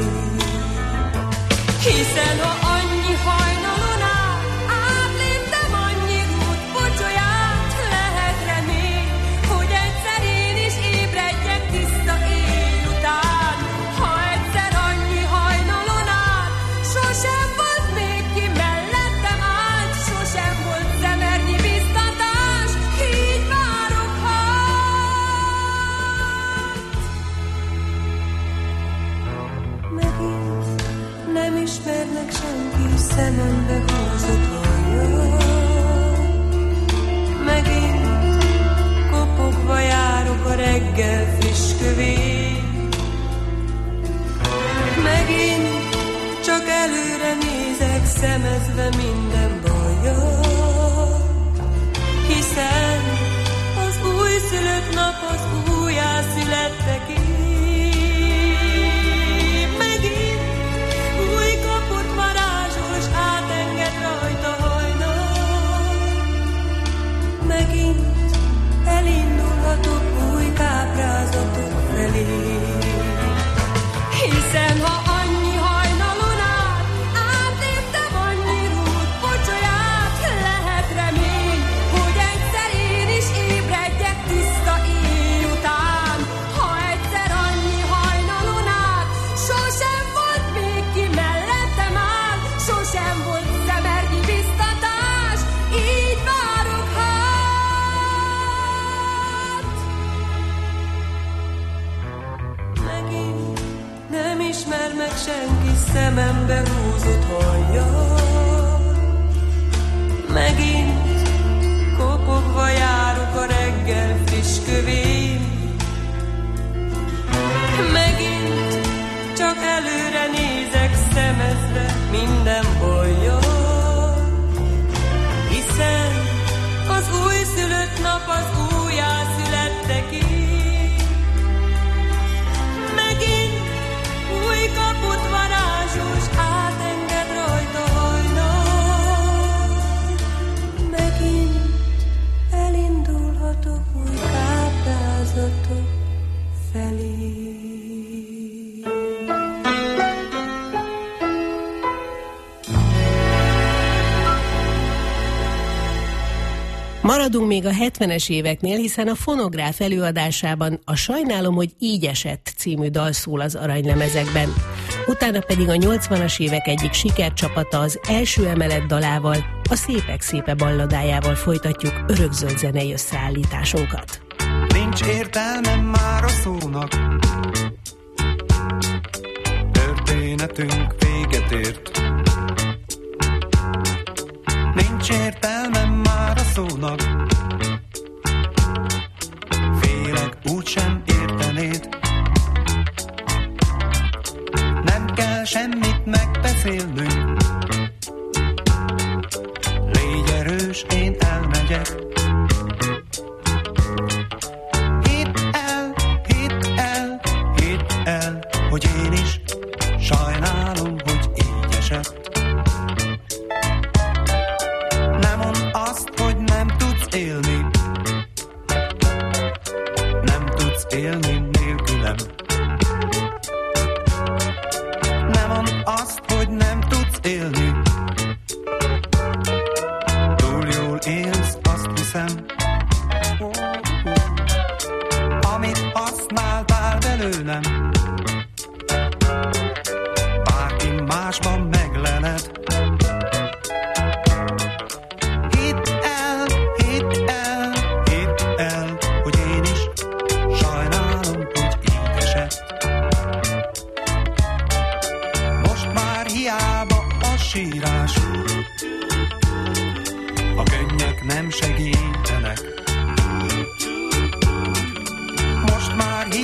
Hiszen ha annyi hajnalon át átléptem annyi út pocsolyát, lehet remény, hogy egyszer én is ébredjek tiszta éj után. Ha egyszer annyi hajnalon át sosem volt még ki mellettem állt, sosem volt szemernyi biztatás, így várok hát. Megint nem ismernek senki, szemembe húzott hajjal. Megint kopogva járok a reggel friss kövén. Megint csak előre nézek, szemezve minden bajjal. Hiszen az újszülött nap az újjászülettek én. Megint új kaput varázsos átenged rajta hajnal. Megint elindulhatok új káprázatok felé. Hiszen ha annyi hajnalon át átléptem annyi út pocsolyát, lehet remény, hogy egyszer én is ébredjek tiszta éj után. Ha egyszer annyi hajnalon át sosem volt még ki mellettem áll, sosem volt szemernyi biztatás, így várok hát. Megint nem ismer meg senki, szemembe húzott hajjal. Megint kopogva járok a reggel friss kövén. Megint csak előre nézek, szemezve minden bajjal. Hiszen az újszülött nap az újjászülettek én. Megint új kaput varázsos átenged rajta hajnal. Megint elindulhatok új káprázatok felé. Maradunk még a hetvenes éveknél, hiszen a Fonográf előadásában a Sajnálom, hogy így esett című dal szól az aranylemezekben. Utána pedig a nyolcvanas évek egyik sikercsapata az Első emelet dalával, a Szépek szépe balladájával folytatjuk örökzöld zenei összeállításunkat. Nincs értelmem már a szónak, történetünk véget ért. Nincs értelmem már a szónak, félek úgysem értenéd. Nem kell semmit megbeszélnünk, légy erős, én elmegyek. Hidd el, hidd el, hidd el, hogy én is sajnálom, hogy így esett. Nem mondd azt, hogy nem tudsz élni, nem tudsz élni nélkülem. Nem mondd azt, hogy nem tudsz élni, túl jól élsz, azt hiszem. Amit használtál belőlem, bárki másban megleled.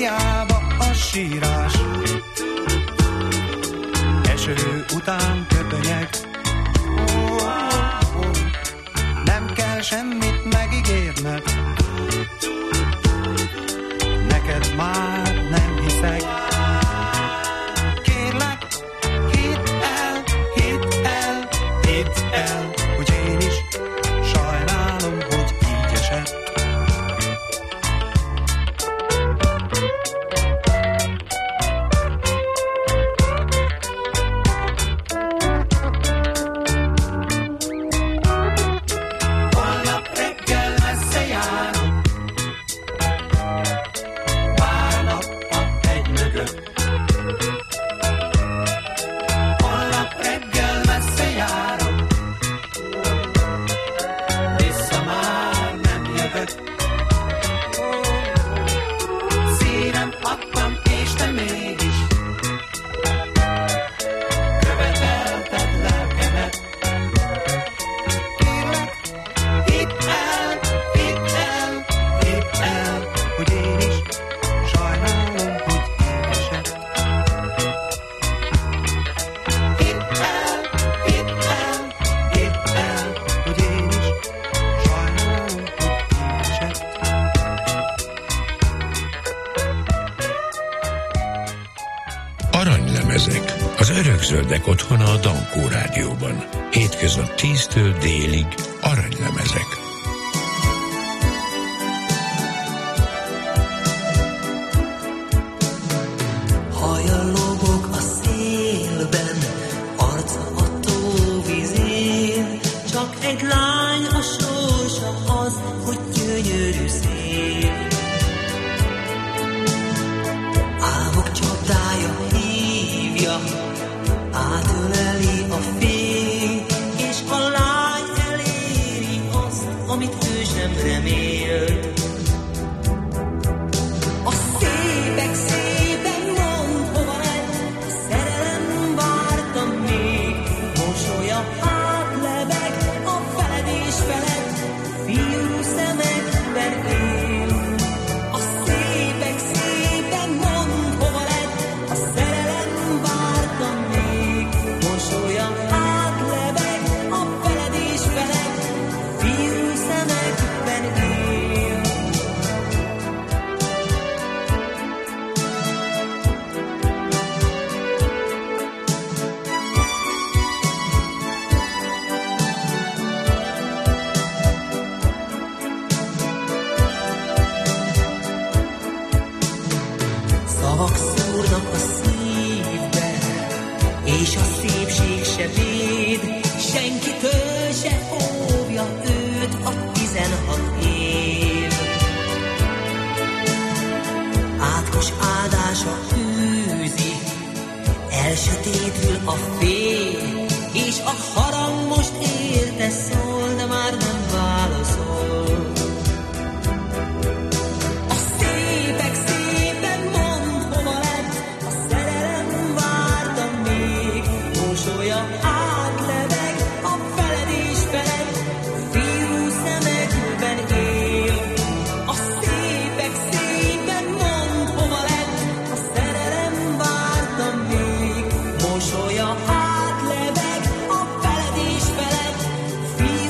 hiába a sírás. Eső után köpönyeg. Ó, ó, nem kell semmit megígérned. Neked már nem hiszek. Kérlek, hidd el, hidd el, hidd el, hogy én is sajnálom, hogy így esett. Örökzöldek otthona a Dankó Rádióban. Hétköznap tíztől délig aranylemezek. Haja lobog a szélben, arca a tóvizén, csak egy lány a sorsa az, hogy gyönyörű szép. Álmok csodája hívja, átöleli a fény, és a lány eléri azt, amit ő sem remélt. A szépek szépen mond, hova lett, a szerelem vártam még, mosolya átlebeg a feledés felett, fiú szemekben él. A szépek szépen mond, hova lett, a szerelem vártam még, mosolya átlebeg a feledés felett, fiú szemekben él. Szavak szúrnak a szívbe, és a szépség se véd, senkitől se óvja őt a tizenhat év. Átkos áldása űzi, elsötétül a fény, és a harang most érte szól, de már nem válaszol. A szépek szépen mond, hova lett, a szerelem vártam még, mosolya átlebeg a feledés felett, fiú szemekben él. A szépek szépen mond, hova lett, a szerelem vártam még, mosolya átlebeg a feledés felett, fiú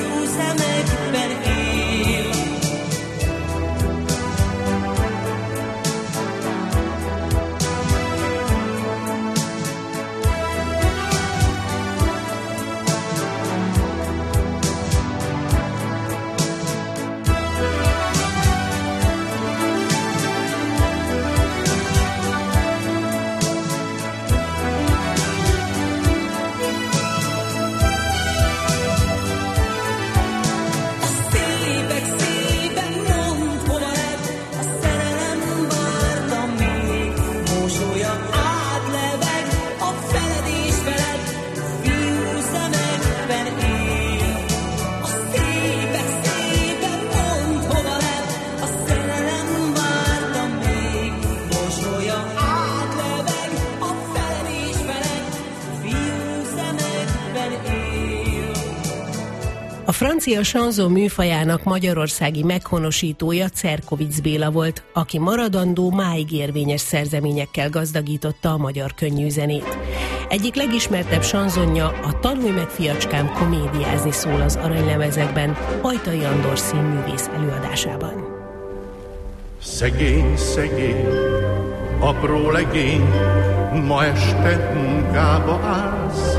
francia chanson műfajának magyarországi meghonosítója Cerkovics Béla volt, aki maradandó máig érvényes szerzeményekkel gazdagította a magyar könnyűzenét. Egyik legismertebb chansonja, a Tanulj meg fiacskám komédiázni szól az aranylemezekben, Ajtai Andor színművész előadásában. Szegény, szegény, apró legény, ma este munkába állsz.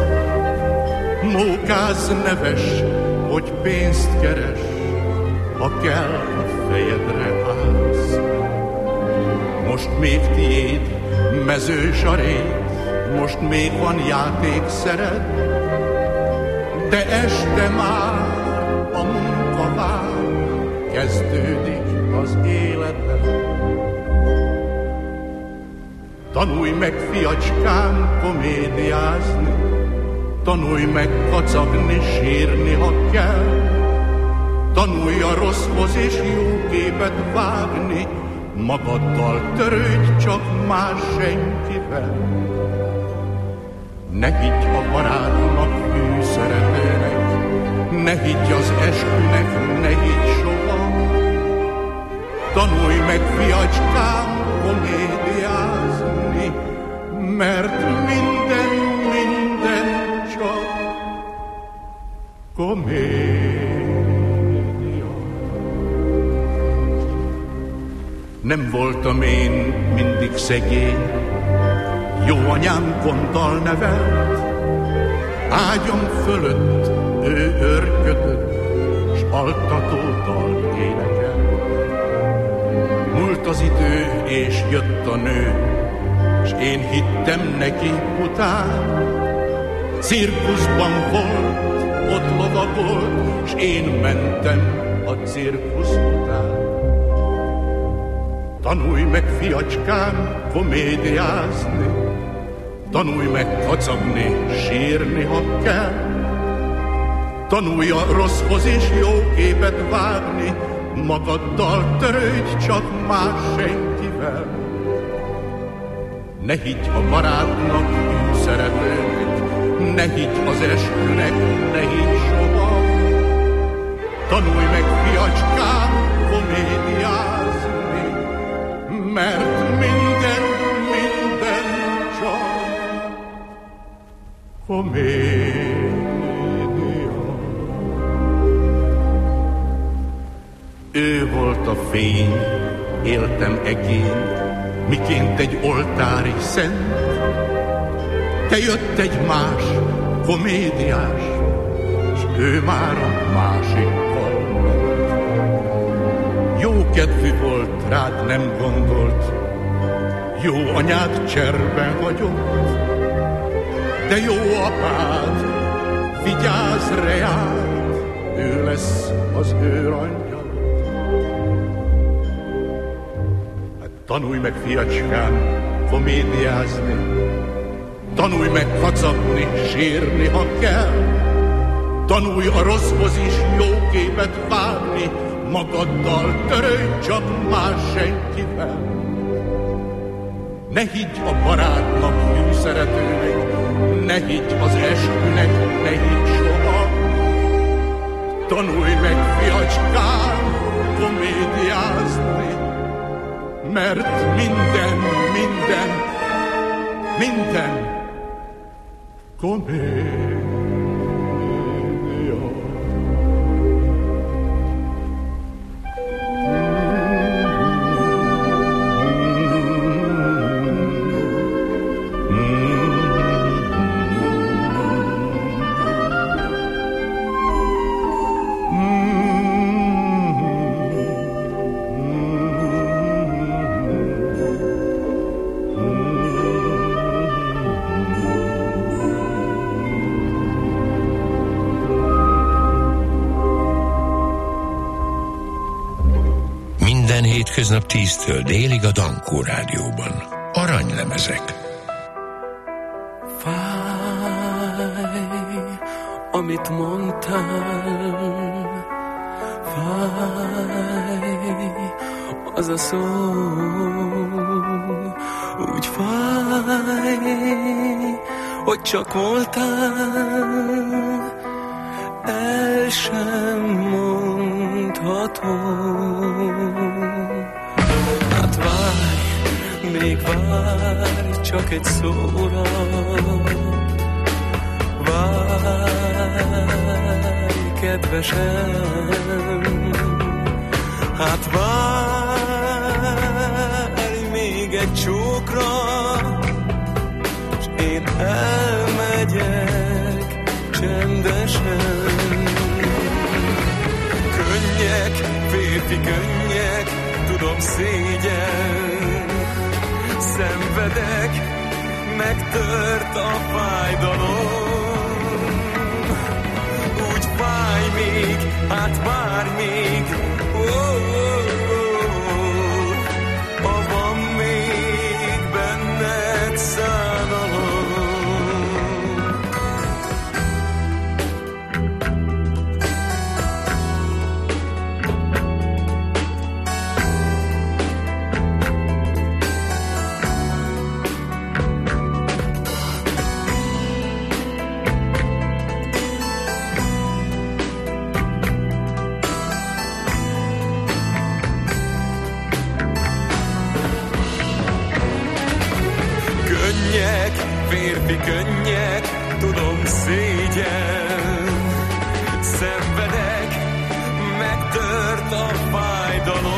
Mókáz neves, hogy pénzt keres, ha kell a fejedre állsz. Most még tiéd mezős a rét, most még van játékszered, de este már a munka vár, kezdődik az életed. Tanulj meg, fiacskám, komédiázni, tanulj meg kacagni, sírni, ha kell. Tanulj a rosszhoz és jó képet vágni, magaddal törődj, csak más senkivel. Ne higgy a barátnak, hű szeretőnek, ne higgy az eskünek, ne higgy soha. Tanulj meg, fiacskám, komédiázni, mert minden, minden csak komédia. Nem voltam én mindig szegény, jó anyám gonddal nevelt, ágyam fölött ő őrködött, s altatódal énekel. Múlt az idő, és jött a nő, s én hittem neki után. Cirkuszban volt, ott lovagolt, s én mentem a cirkusz után. Tanulj meg, fiacskám, komédiázni, tanulj meg kacagni, sírni, ha kell. Tanulj a rosszhoz és jó képet vágni, magaddal törődj, csak más senkivel. Ne higgy a barátnak, hű szeretőnek, ne higgy az eskünek, ne higgy soha. Tanulj meg, fiacskám, komédiázni, mert minden, minden csak komédia. Ő volt a fény, éltem egén, miként egy oltári szent. Te jött egy más, komédiás, s ő már a másikkal ment. Jó kedvű volt, rád nem gondolt, jó anyád cserben hagyott, de jó apád, vigyázz reád, ő lesz az őrangyal. Hát tanulj meg, fiacskám, komédiázni, tanulj meg kacagni, sírni, ha kell. Tanulj a rosszhoz is jó képet vágni, magaddal törődj, csak más senkivel. Ne higgy a barátnak, hű szeretőnek, ne higgy az eskünek, ne higgy soha. Tanulj meg, fiacskám, komédiázni, mert minden, minden, minden komédia. Hétköznap tíztől délig a Dankó Rádióban. Aranylemezek. Fáj, amit mondtál, fáj, az a szó, úgy fáj, hogy csak voltál, el el sem mondhatom. Hát várj, még várj, csak egy szóra. Várj, kedvesem, hát várj még egy csókra, s én elmegyek csendesen. Könnyek, férfi könnyek, tudom szégyen, szenvedek, megtört a fájdalom. Úgy fáj még, hát várj még, oh, oh, oh, ha van még benned szánalom. Férfi könnyek, tudom szégyen, szenvedek, megtört a fájdalom.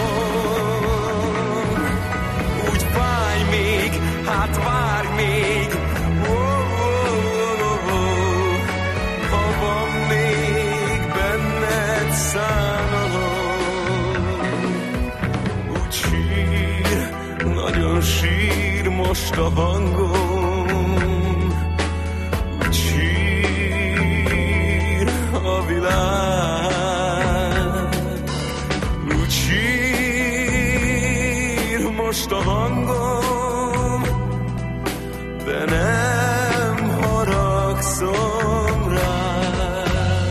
Úgy fáj még, hát várj még, oh, oh, oh, oh, ha van még benned szánalom. Úgy sír, nagyon sír most a hangom, a világ. Úgy sír most a hangom, de nem haragszom rád.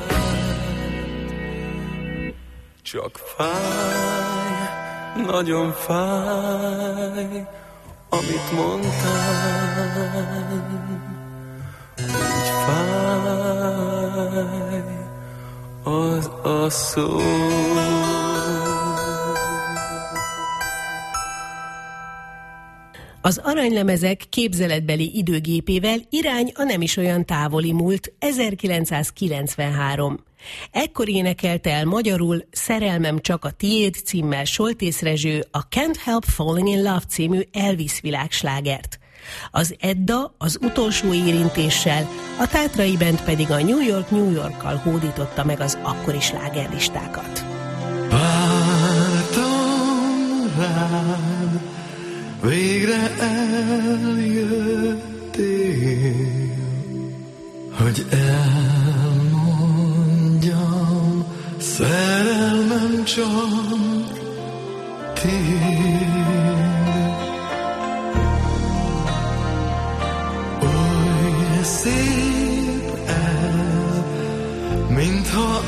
Csak fáj, nagyon fáj, amit mondtál. Úgy fáj az a szó. Az aranylemezek képzeletbeli időgépével irány a nem is olyan távoli múlt, ezerkilencszázkilencvenhárom. Ekkor énekelte el magyarul Szerelmem csak a tiéd címmel Soltész Rezső a Can't Help Falling in Love című Elvis világslágert. Az Edda az Utolsó érintéssel, a Tátrai Band pedig a New York New Yorkkal hódította meg az akkori slágerlistákat. Vártam rád, végre eljöttél, hogy elmondjam, szerelmem csak tiéd. Oly szép ez, mintha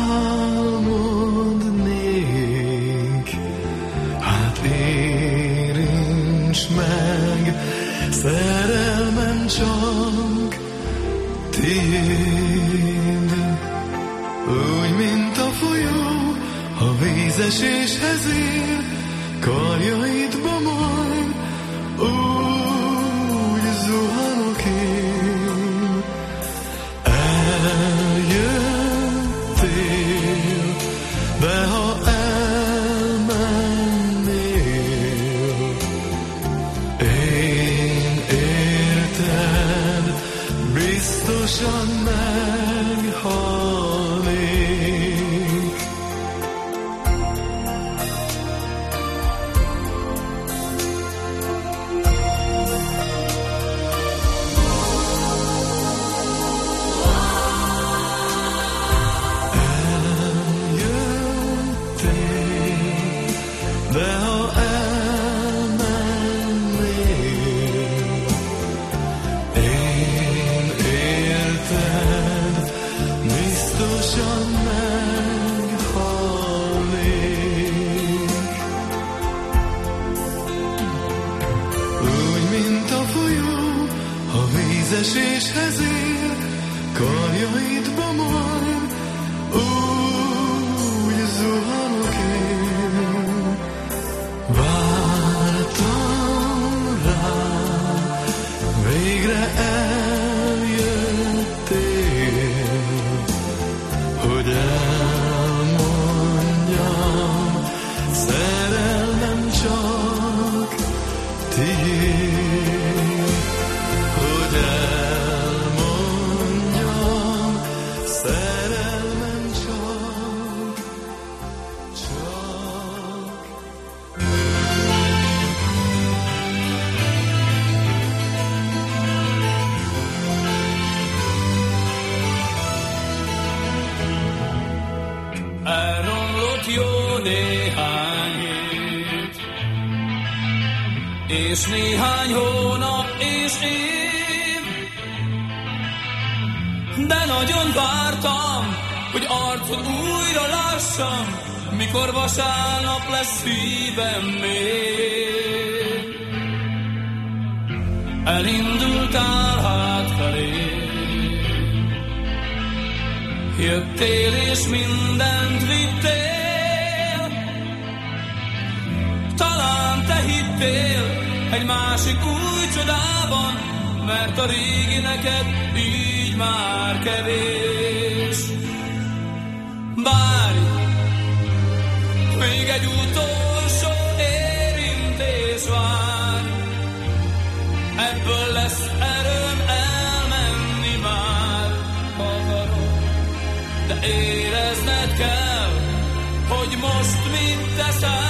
álmodnék, hát érints meg, szerelmem csak tiéd. Úgy, mint a folyó, ha vízeséshez ér, karjaidba majd úgy zuhanok én. Eljöttél, de ha elmennél, én érted, biztosan meghalnék. De ha elmennél, én érted, biztosan meghalnék. Úgy, mint a folyó, ha vízeséshez ér, karjaidba majd és néhány hónap és év. De nagyon vártam, hogy arcod újra lássam, mikor vasárnap lesz szívem még. Elindultál hátfelé, jöttél és mindent vittél. Talán te hittél egy másik új csodában, mert a régi neked így már kevés. Várj, még egy utolsó érintés vár, ebből lesz erőm elmenni már. Akarok, de érezned kell, hogy most mit teszel.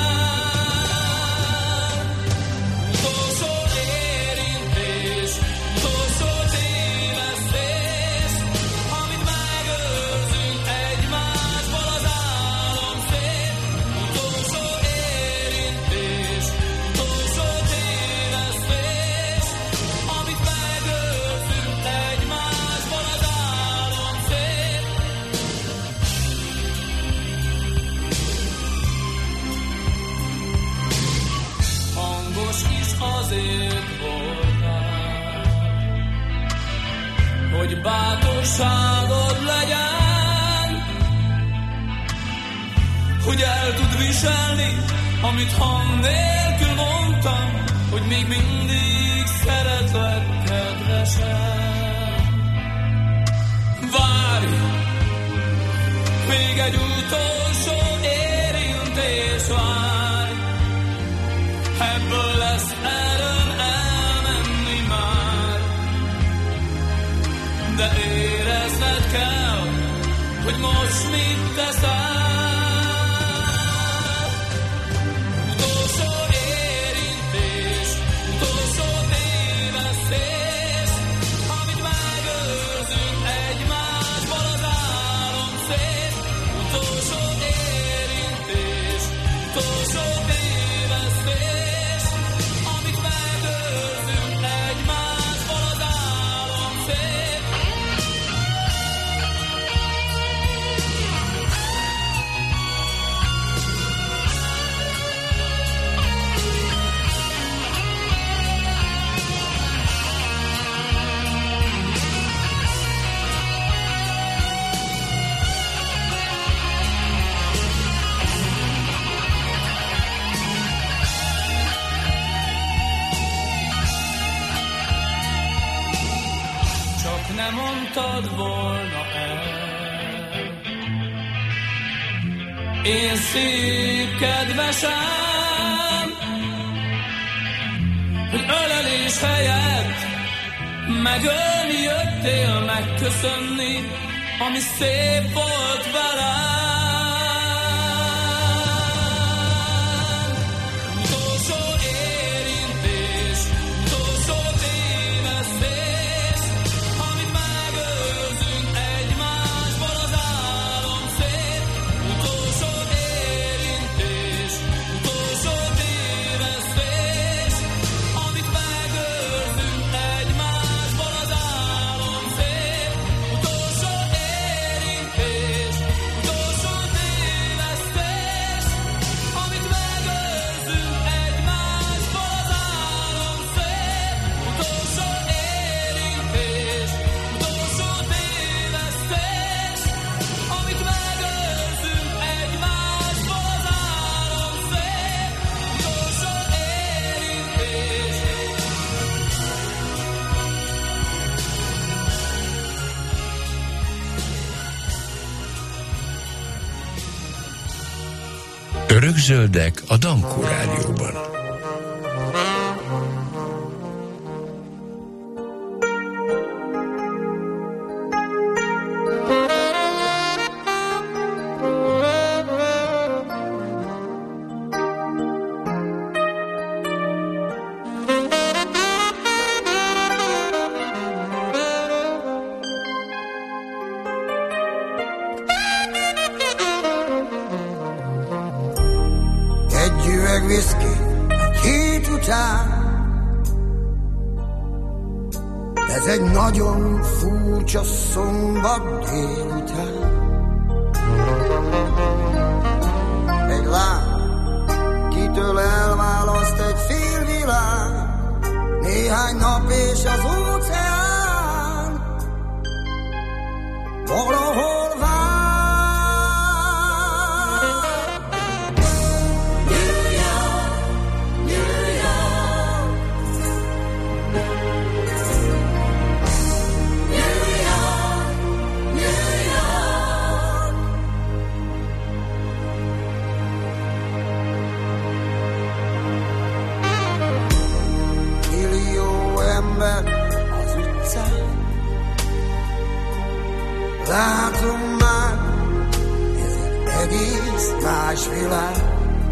Utolsó érintés, utolsó tévesztés, amit megőrzünk egymásból az álom szép. Utolsó érintés, utolsó tévesztés, amit megőrzünk egymásból az álom szép. Hangos is azért voltál, hogy bátorságod legyen, hogy el tud viselni, amit hang nélkül mondtam, hogy még mindig szeretlek kedvesen. Várj, még egy utolsó érintés várj, ebből lesz erőm elmenni már. De érezned kell, hogy most mit teszel. Utolsó érintés, utolsó tévesztés, amit megőrzünk egymásból az álom szép. Utolsó érintés, utolsó tévesztés, amit megőrzünk egymásból az álom szép. Csak nem mondtad volna el, én szép kedvesem, hogy ölelés helyett megölni jöttél megköszönni, ami szép volt velem. Utolsó érintés, utolsó tévesztés, amit megőrzünk egymásból az álom szép. Utolsó érintés, utolsó tévesztés, amit megőrzünk egymásból az álom szép. Utolsó érintés, utolsó tévesztés, amit megőrzünk egymásból az álom szép. Utolsó érintés, utolsó tévesztés, amit megőrzünk egymásból az álom szép. Utolsó Örökzöldek a Dankó Rádióban. Egy üveg viszki, után. Ez egy nagyon furcsa szombat délután. Egy lány, kitől elválaszt egy félvilág, néhány nap és az óceán valahol vár. New York, New York, New York, New York. Millió ember az utcán, látom már, ez egy egész más világ.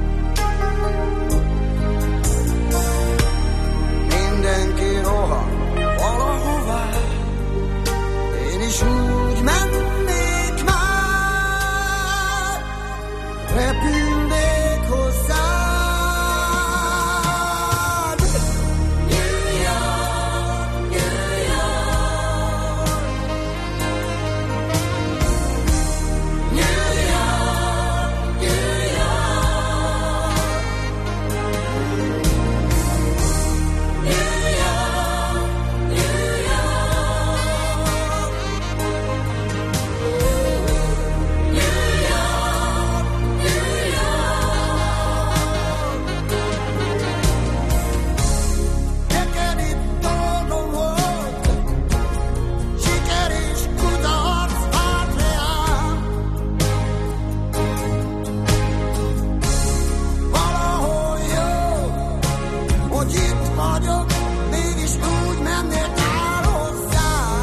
Mindenki rohan valahová, én is úgy mennék már, repülnék hozzád. New York, New York, New York, New neked itt dolgom volt, siker és kudarc várt reám. Valahol jó, hogy itt vagyok, mégis úgy mennék el hozzád.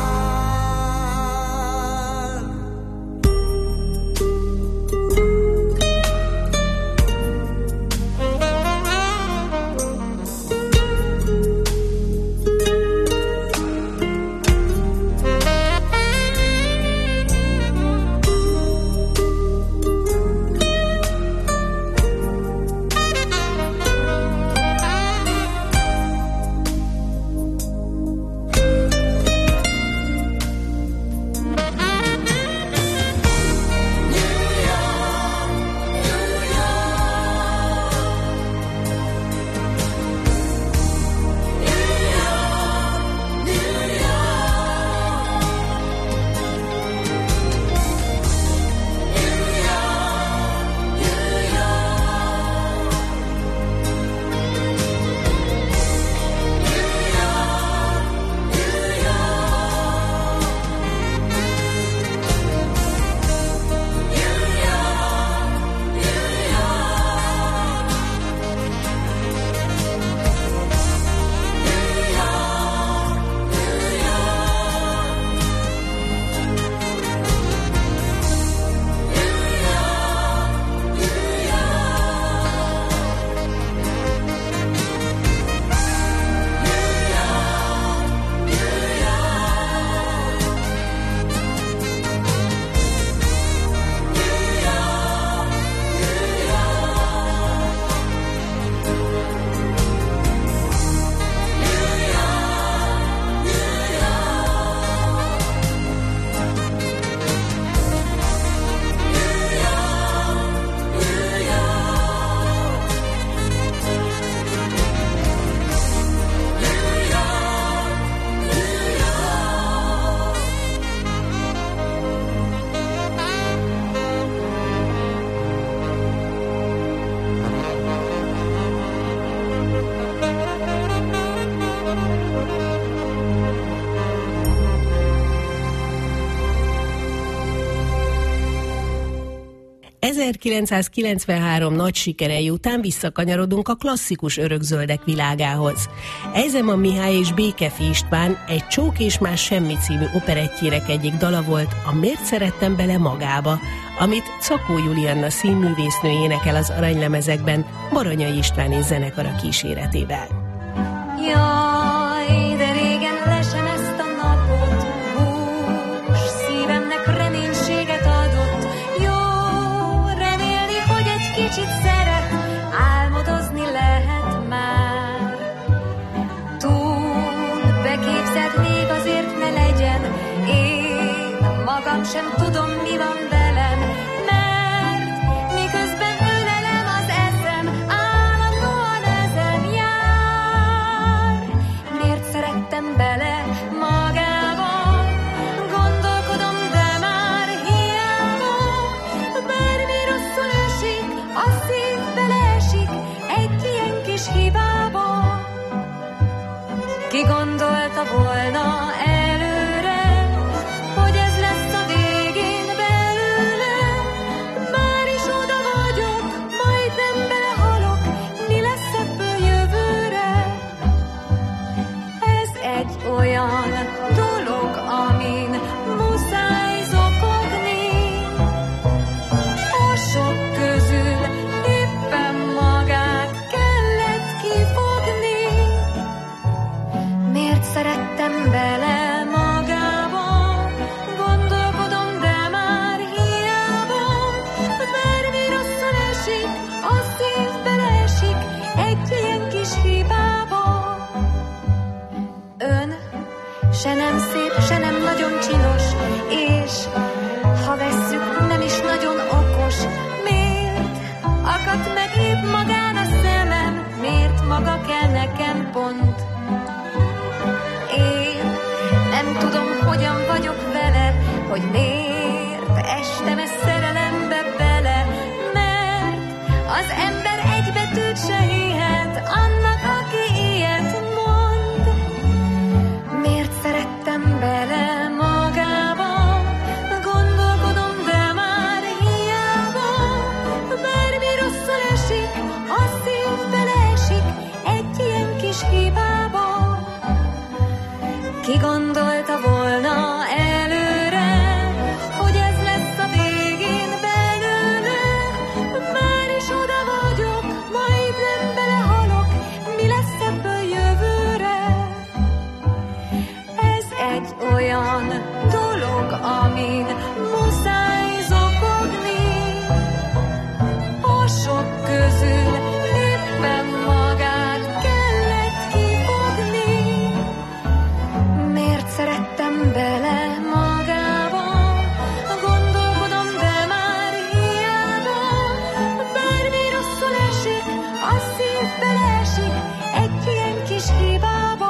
ezerkilencszázkilencvenhárom nagy sikerei után visszakanyarodunk a klasszikus örökzöldek világához. Eizema Mihály és Békefi István egy Csók és más semmi című operettjérek egyik dala volt, a Miért szerettem bele magába, amit Czakó Julianna színművésznő énekel az aranylemezekben Baranyai István és zenekara kíséretével. Jaj, de régen lesem ezt a napot, hús szívemnek reménységet adott. Jó remélni, hogy egy kicsit szeret, álmodozni lehet már. sem tudom, mi van velem, mert miközben ölelem az eszem, állandóan ezen jár. Miért szerettem bele magába, gondolkodom, de már hiába. Bármi rosszul esik, a szív beleesik egy ilyen kis hibába. Ki gondolta volna előre, hogy ez lesz a végén belőle? Már is oda vagyok, majdnem belehalok, mi lesz ebből jövőre? Ez egy olyan dolog, amin muszáj zokogni. A sok közül éppen magát kellett kifogni. Miért szerettem bele magába, gondolkodom, de már hiába. Bármi rosszul esik, a szív beleesik egy ilyen kis hibába. Ön se nem szép, se nem nagyon csinos, és ha vesszük, nem is nagyon okos. Miért akadt meg épp magán a szemem, miért maga kell nekem pont? Én nem tudom, hogyan vagyok vele, hogy miért estem e szerelembe bele, mert az ember egy betűt se hihet annak, aki ilyet mond. Miért szerettem bele magába, gondolkodom, de már hiába. Bármi rosszul esik, a szív beleesik egy ilyen kis hibába. Ki gondolta volna előre, hogy ez lesz a végén belőle? Már is oda vagyok, majdnem belehalok, mi lesz ebből jövőre? Ez egy olyan dolog, amin muszáj zokogni. A sok közül éppen magát kellett kifogni. Miért szerettem bele magába, gondolkodom, de már hiába. Bármi rosszul esik, a szív beleesik egy ilyen kis hibába.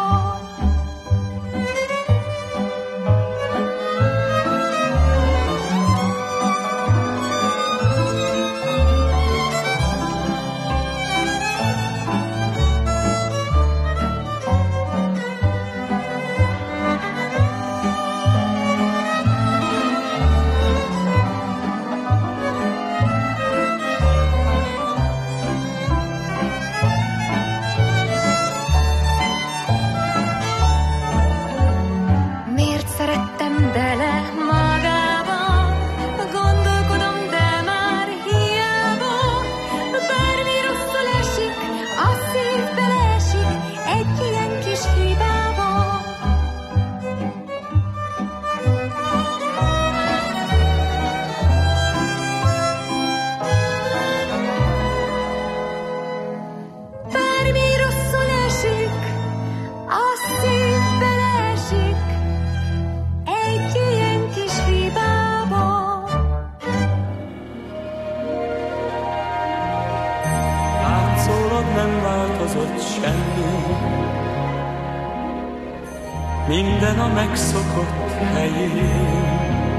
Miért szerettem bele magába, gondolkodom, de már hiába. Bármi rosszul esik, a szív beleesik egy ilyen kis hibába. Bármi rosszul esik, a szív beleesik egy ilyen kis hibába. Látszólag nem változott semmi, minden a megszokott helyén.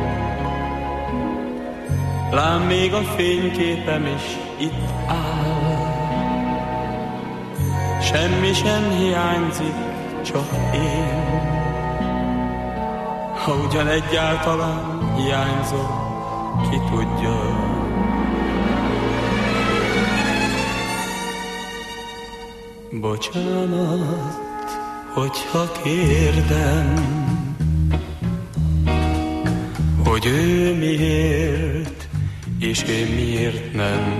Lám még a fényképem is itt áll, semmi sem hiányzik, csak én. Ha ugyan egyáltalán hiányzom, ki tudja. Bocsánat, hogyha kérdem, hogy ő miért, és én miért nem.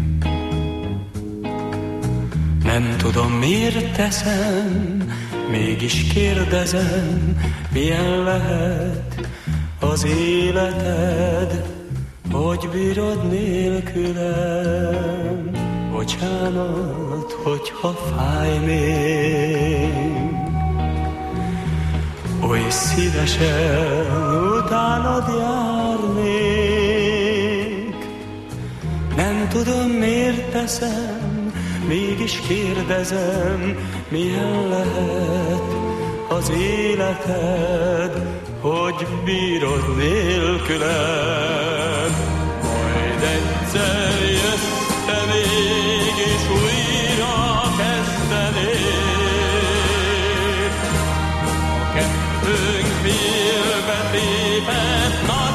Nem tudom, miért teszem, mégis kérdezem, milyen lehet az életed, hogy bírod nélkülem. Bocsánat, hogyha fáj még, oly szívesen utánad jár tudom, miért teszem, mégis kérdezem, milyen lehet az életed, hogy bírod nélkülem. Majd egyszer jössz te mégis újra kezdenéd. A kettőnk félbe tépett nagy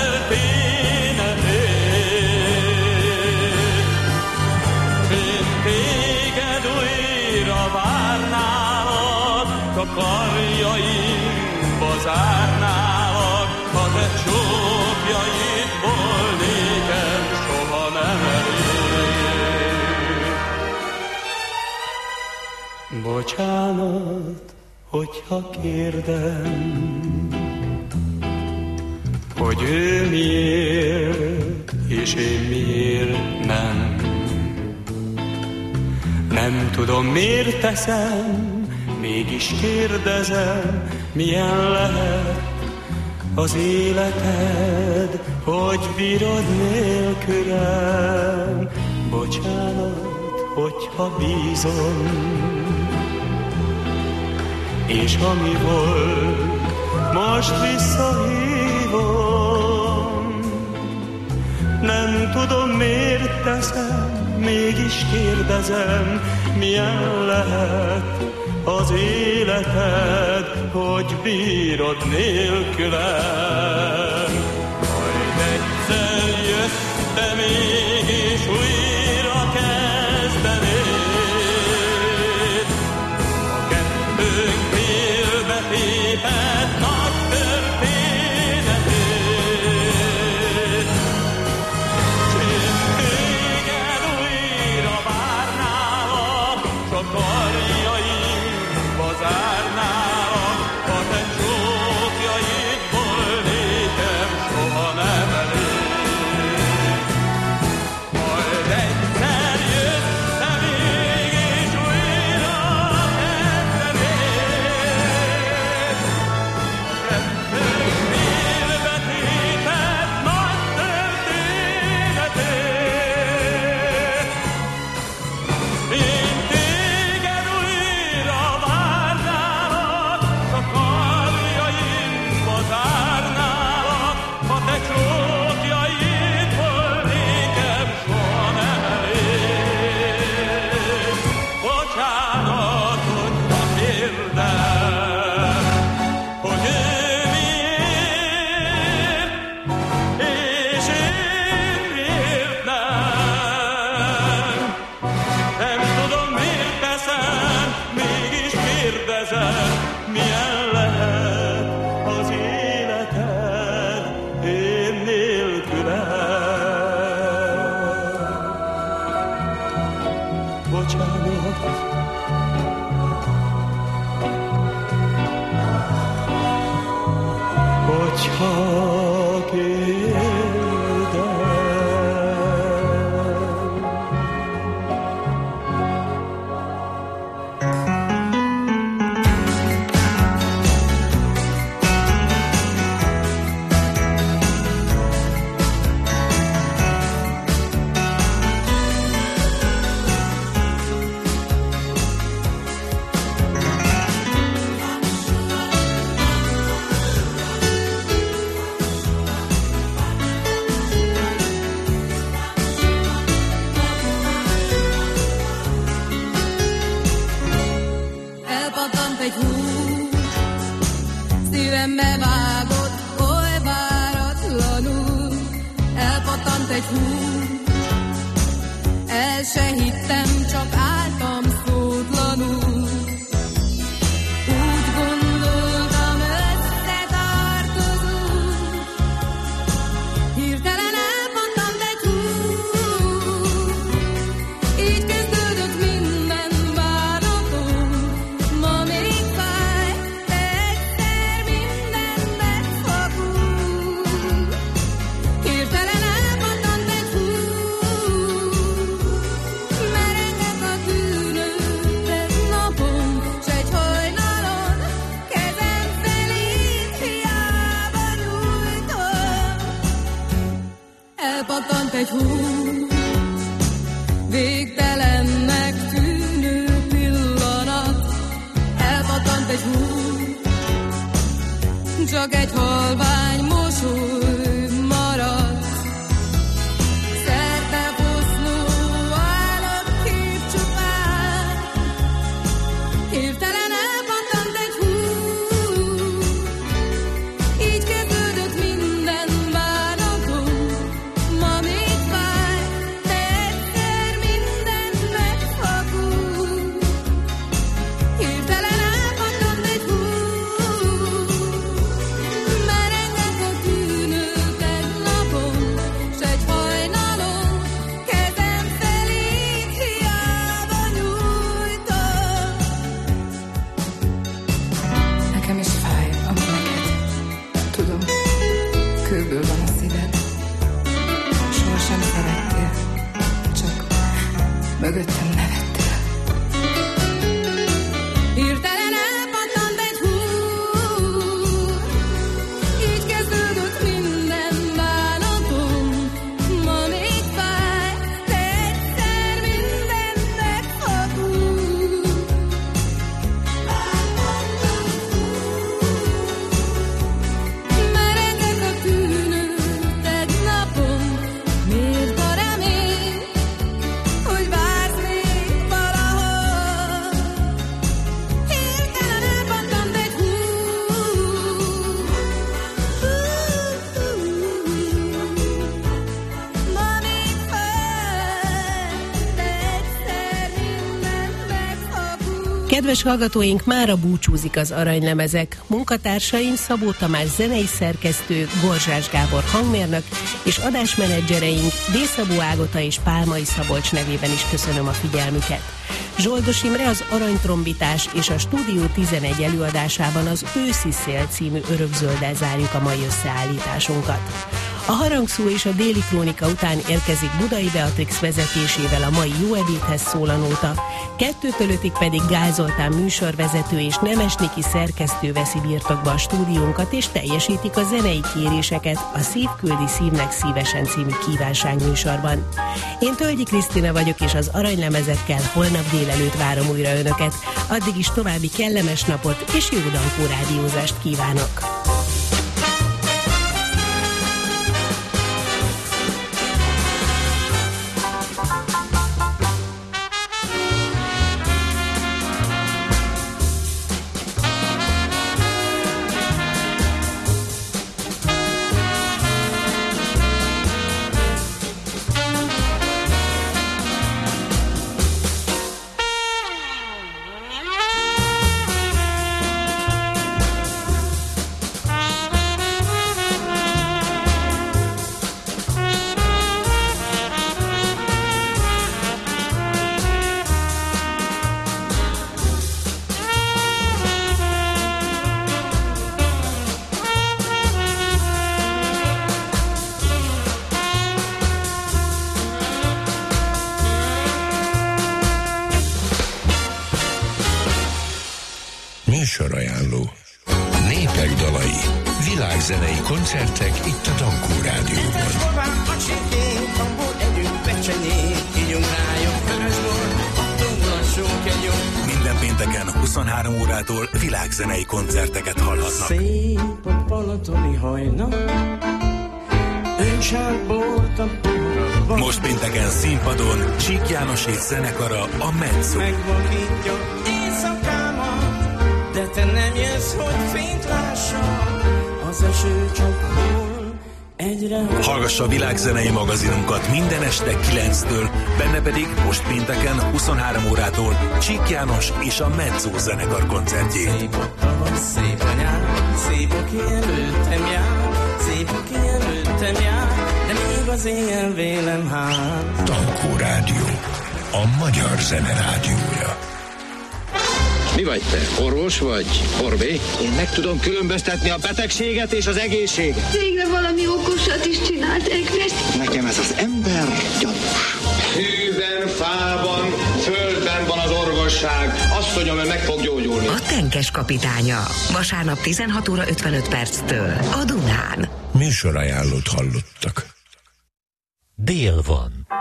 történetét. Én téged újra várnálak, a karjaimba zárnálak, ha te csókjaidból nékem soha nem elég. Bocsánat, hogyha kérdem, hogy ő miért, és én miért nem. Nem tudom, miért teszem, mégis kérdezem, milyen lehet az életed, hogy bírod nélkülem. Bocsánat, hogyha bízom, és ami volt, most visszahívom. Nem tudom, miért teszem, mégis kérdezem, milyen lehet az életed, hogy bírod nélkülem. Majd egyszer jössz te mégis újra kezdenéd. A kettőnk félbe tépett nagy történetét. S én téged újra várnálak, csak karjaimba zárnálak, ha te csókjaidból nékem soha nem elég. Majd egyszer jössz te mégis újra kezdenéd. A kettőnk félbe tépett nagy történetét. Én téged újra várnálak, csak karjaimba zárnálak, ha te csókjaidból nékem soha nem elég. Bocsánat, hogyha kérdem, hogy ő miért, és én miért nem. Nem tudom, miért teszem, mégis kérdezem, milyen lehet az életed, én nélkülem. Bocsánat, hogyha kérdem. Elpattant egy hús, szívembe vágott oly váratlanul. Elpattant egy hús, el se hittem, csak álltam szótlanul. Úgy gondoltam, összetartozunk, hirtelen elpattant egy hús. Így kezdődött minden bánatom, ma még fáj, de egyszer minden megfakul. Hirtelen elpattant egy hús, mert csak egy halvány mosoly maradt. Szerte foszló állatkép csupán, hirtelen elpattant egy hú. Így kezdődött minden bánatom, ma még fáj, de egyszer minden megfakul. Hirtelen elpattant egy hú, merengek a tűnők egy napon, s egy hajnalon kezem felé hiába nyújtom. Nekem is fáj, ami neked. Tudom, kőből van a szíved. Sohasem szerettél, csak mögöttem nevettél. Hirtelen elpattant egy hú, így kezdődött minden bánatom, ma még fáj, de egyszer minden megfakul. Merengek a tűnőt egy napon, miért a remény, hogy vársz még valahol. Hirtelen elpattant egy hú, ma még fáj, de egyszer minden megfakul. Kedves hallgatóink, mára búcsúzik az Aranylemezek. Munkatársaim Szabó Tamás zenei szerkesztő, Gorzsás Gábor hangmérnök, és adásmenedzsereink D. Szabó Ágota és Pálmai Szabolcs nevében is köszönöm a figyelmüket. Zsoldos Imre az aranytrombitás és a Stúdió tizenegy előadásában az Őszi szél című örökzölddel zárjuk a mai összeállításunkat. A harangszó és a déli krónika után érkezik Budai Beatrix vezetésével a mai Jó ebédhez szól a nóta, kettőtől ötig pedig Gál Zoltán műsorvezető és Nemes Niki szerkesztő veszi birtokba a stúdiónkat, és teljesítik a zenei kéréseket a Szív küldi szívnek szívesen című kívánság műsorban. Én Tölgyi Krisztina vagyok, és az Aranylemezekkel holnap délelőtt várom újra önöket. Addig is további kellemes napot és jó Dankó rádiózást kívánok! Műsorajánló. Népek dalai. Világzenei koncertek itt a Dankó Rádióban. Minden pénteken huszonhárom órától világzenei koncerteket hallhatnak. Szép a palatoni hajnal, öncsárbolt a borra. Most pénteken színpadon Csík Jánosék zenekara, a Mezzo. Megvakítja éjszakámat, de te nem jössz, hogy fényt lássam. Az eső csak hol egyre... Hallgassa a világzenei magazinunkat minden este kilenctől, benne pedig most pénteken huszonhárom órától Csík János és a Mezzo zenekar koncertjét. Szép a tavasz, szép a nyár, szép aki előttem jár, szép aki előttem jár, de még az éjjel vélem hár. Dankó Rádió, a magyar zene rádiója. Mi vagy te? Orvos vagy? Orbé? Én meg tudom különböztetni a betegséget és az egészséget. Végre valami okosat is csinált, Egrest. Nekem ez az ember gyanús. Hűben, fában, földben van az orvosság. Azt mondjam, hogy meg fog gyógyulni. A Tenkes kapitánya. Vasárnap tizenhat óra ötvenöt perctől a Dunán. Műsorajánlót hallottak. Dél van.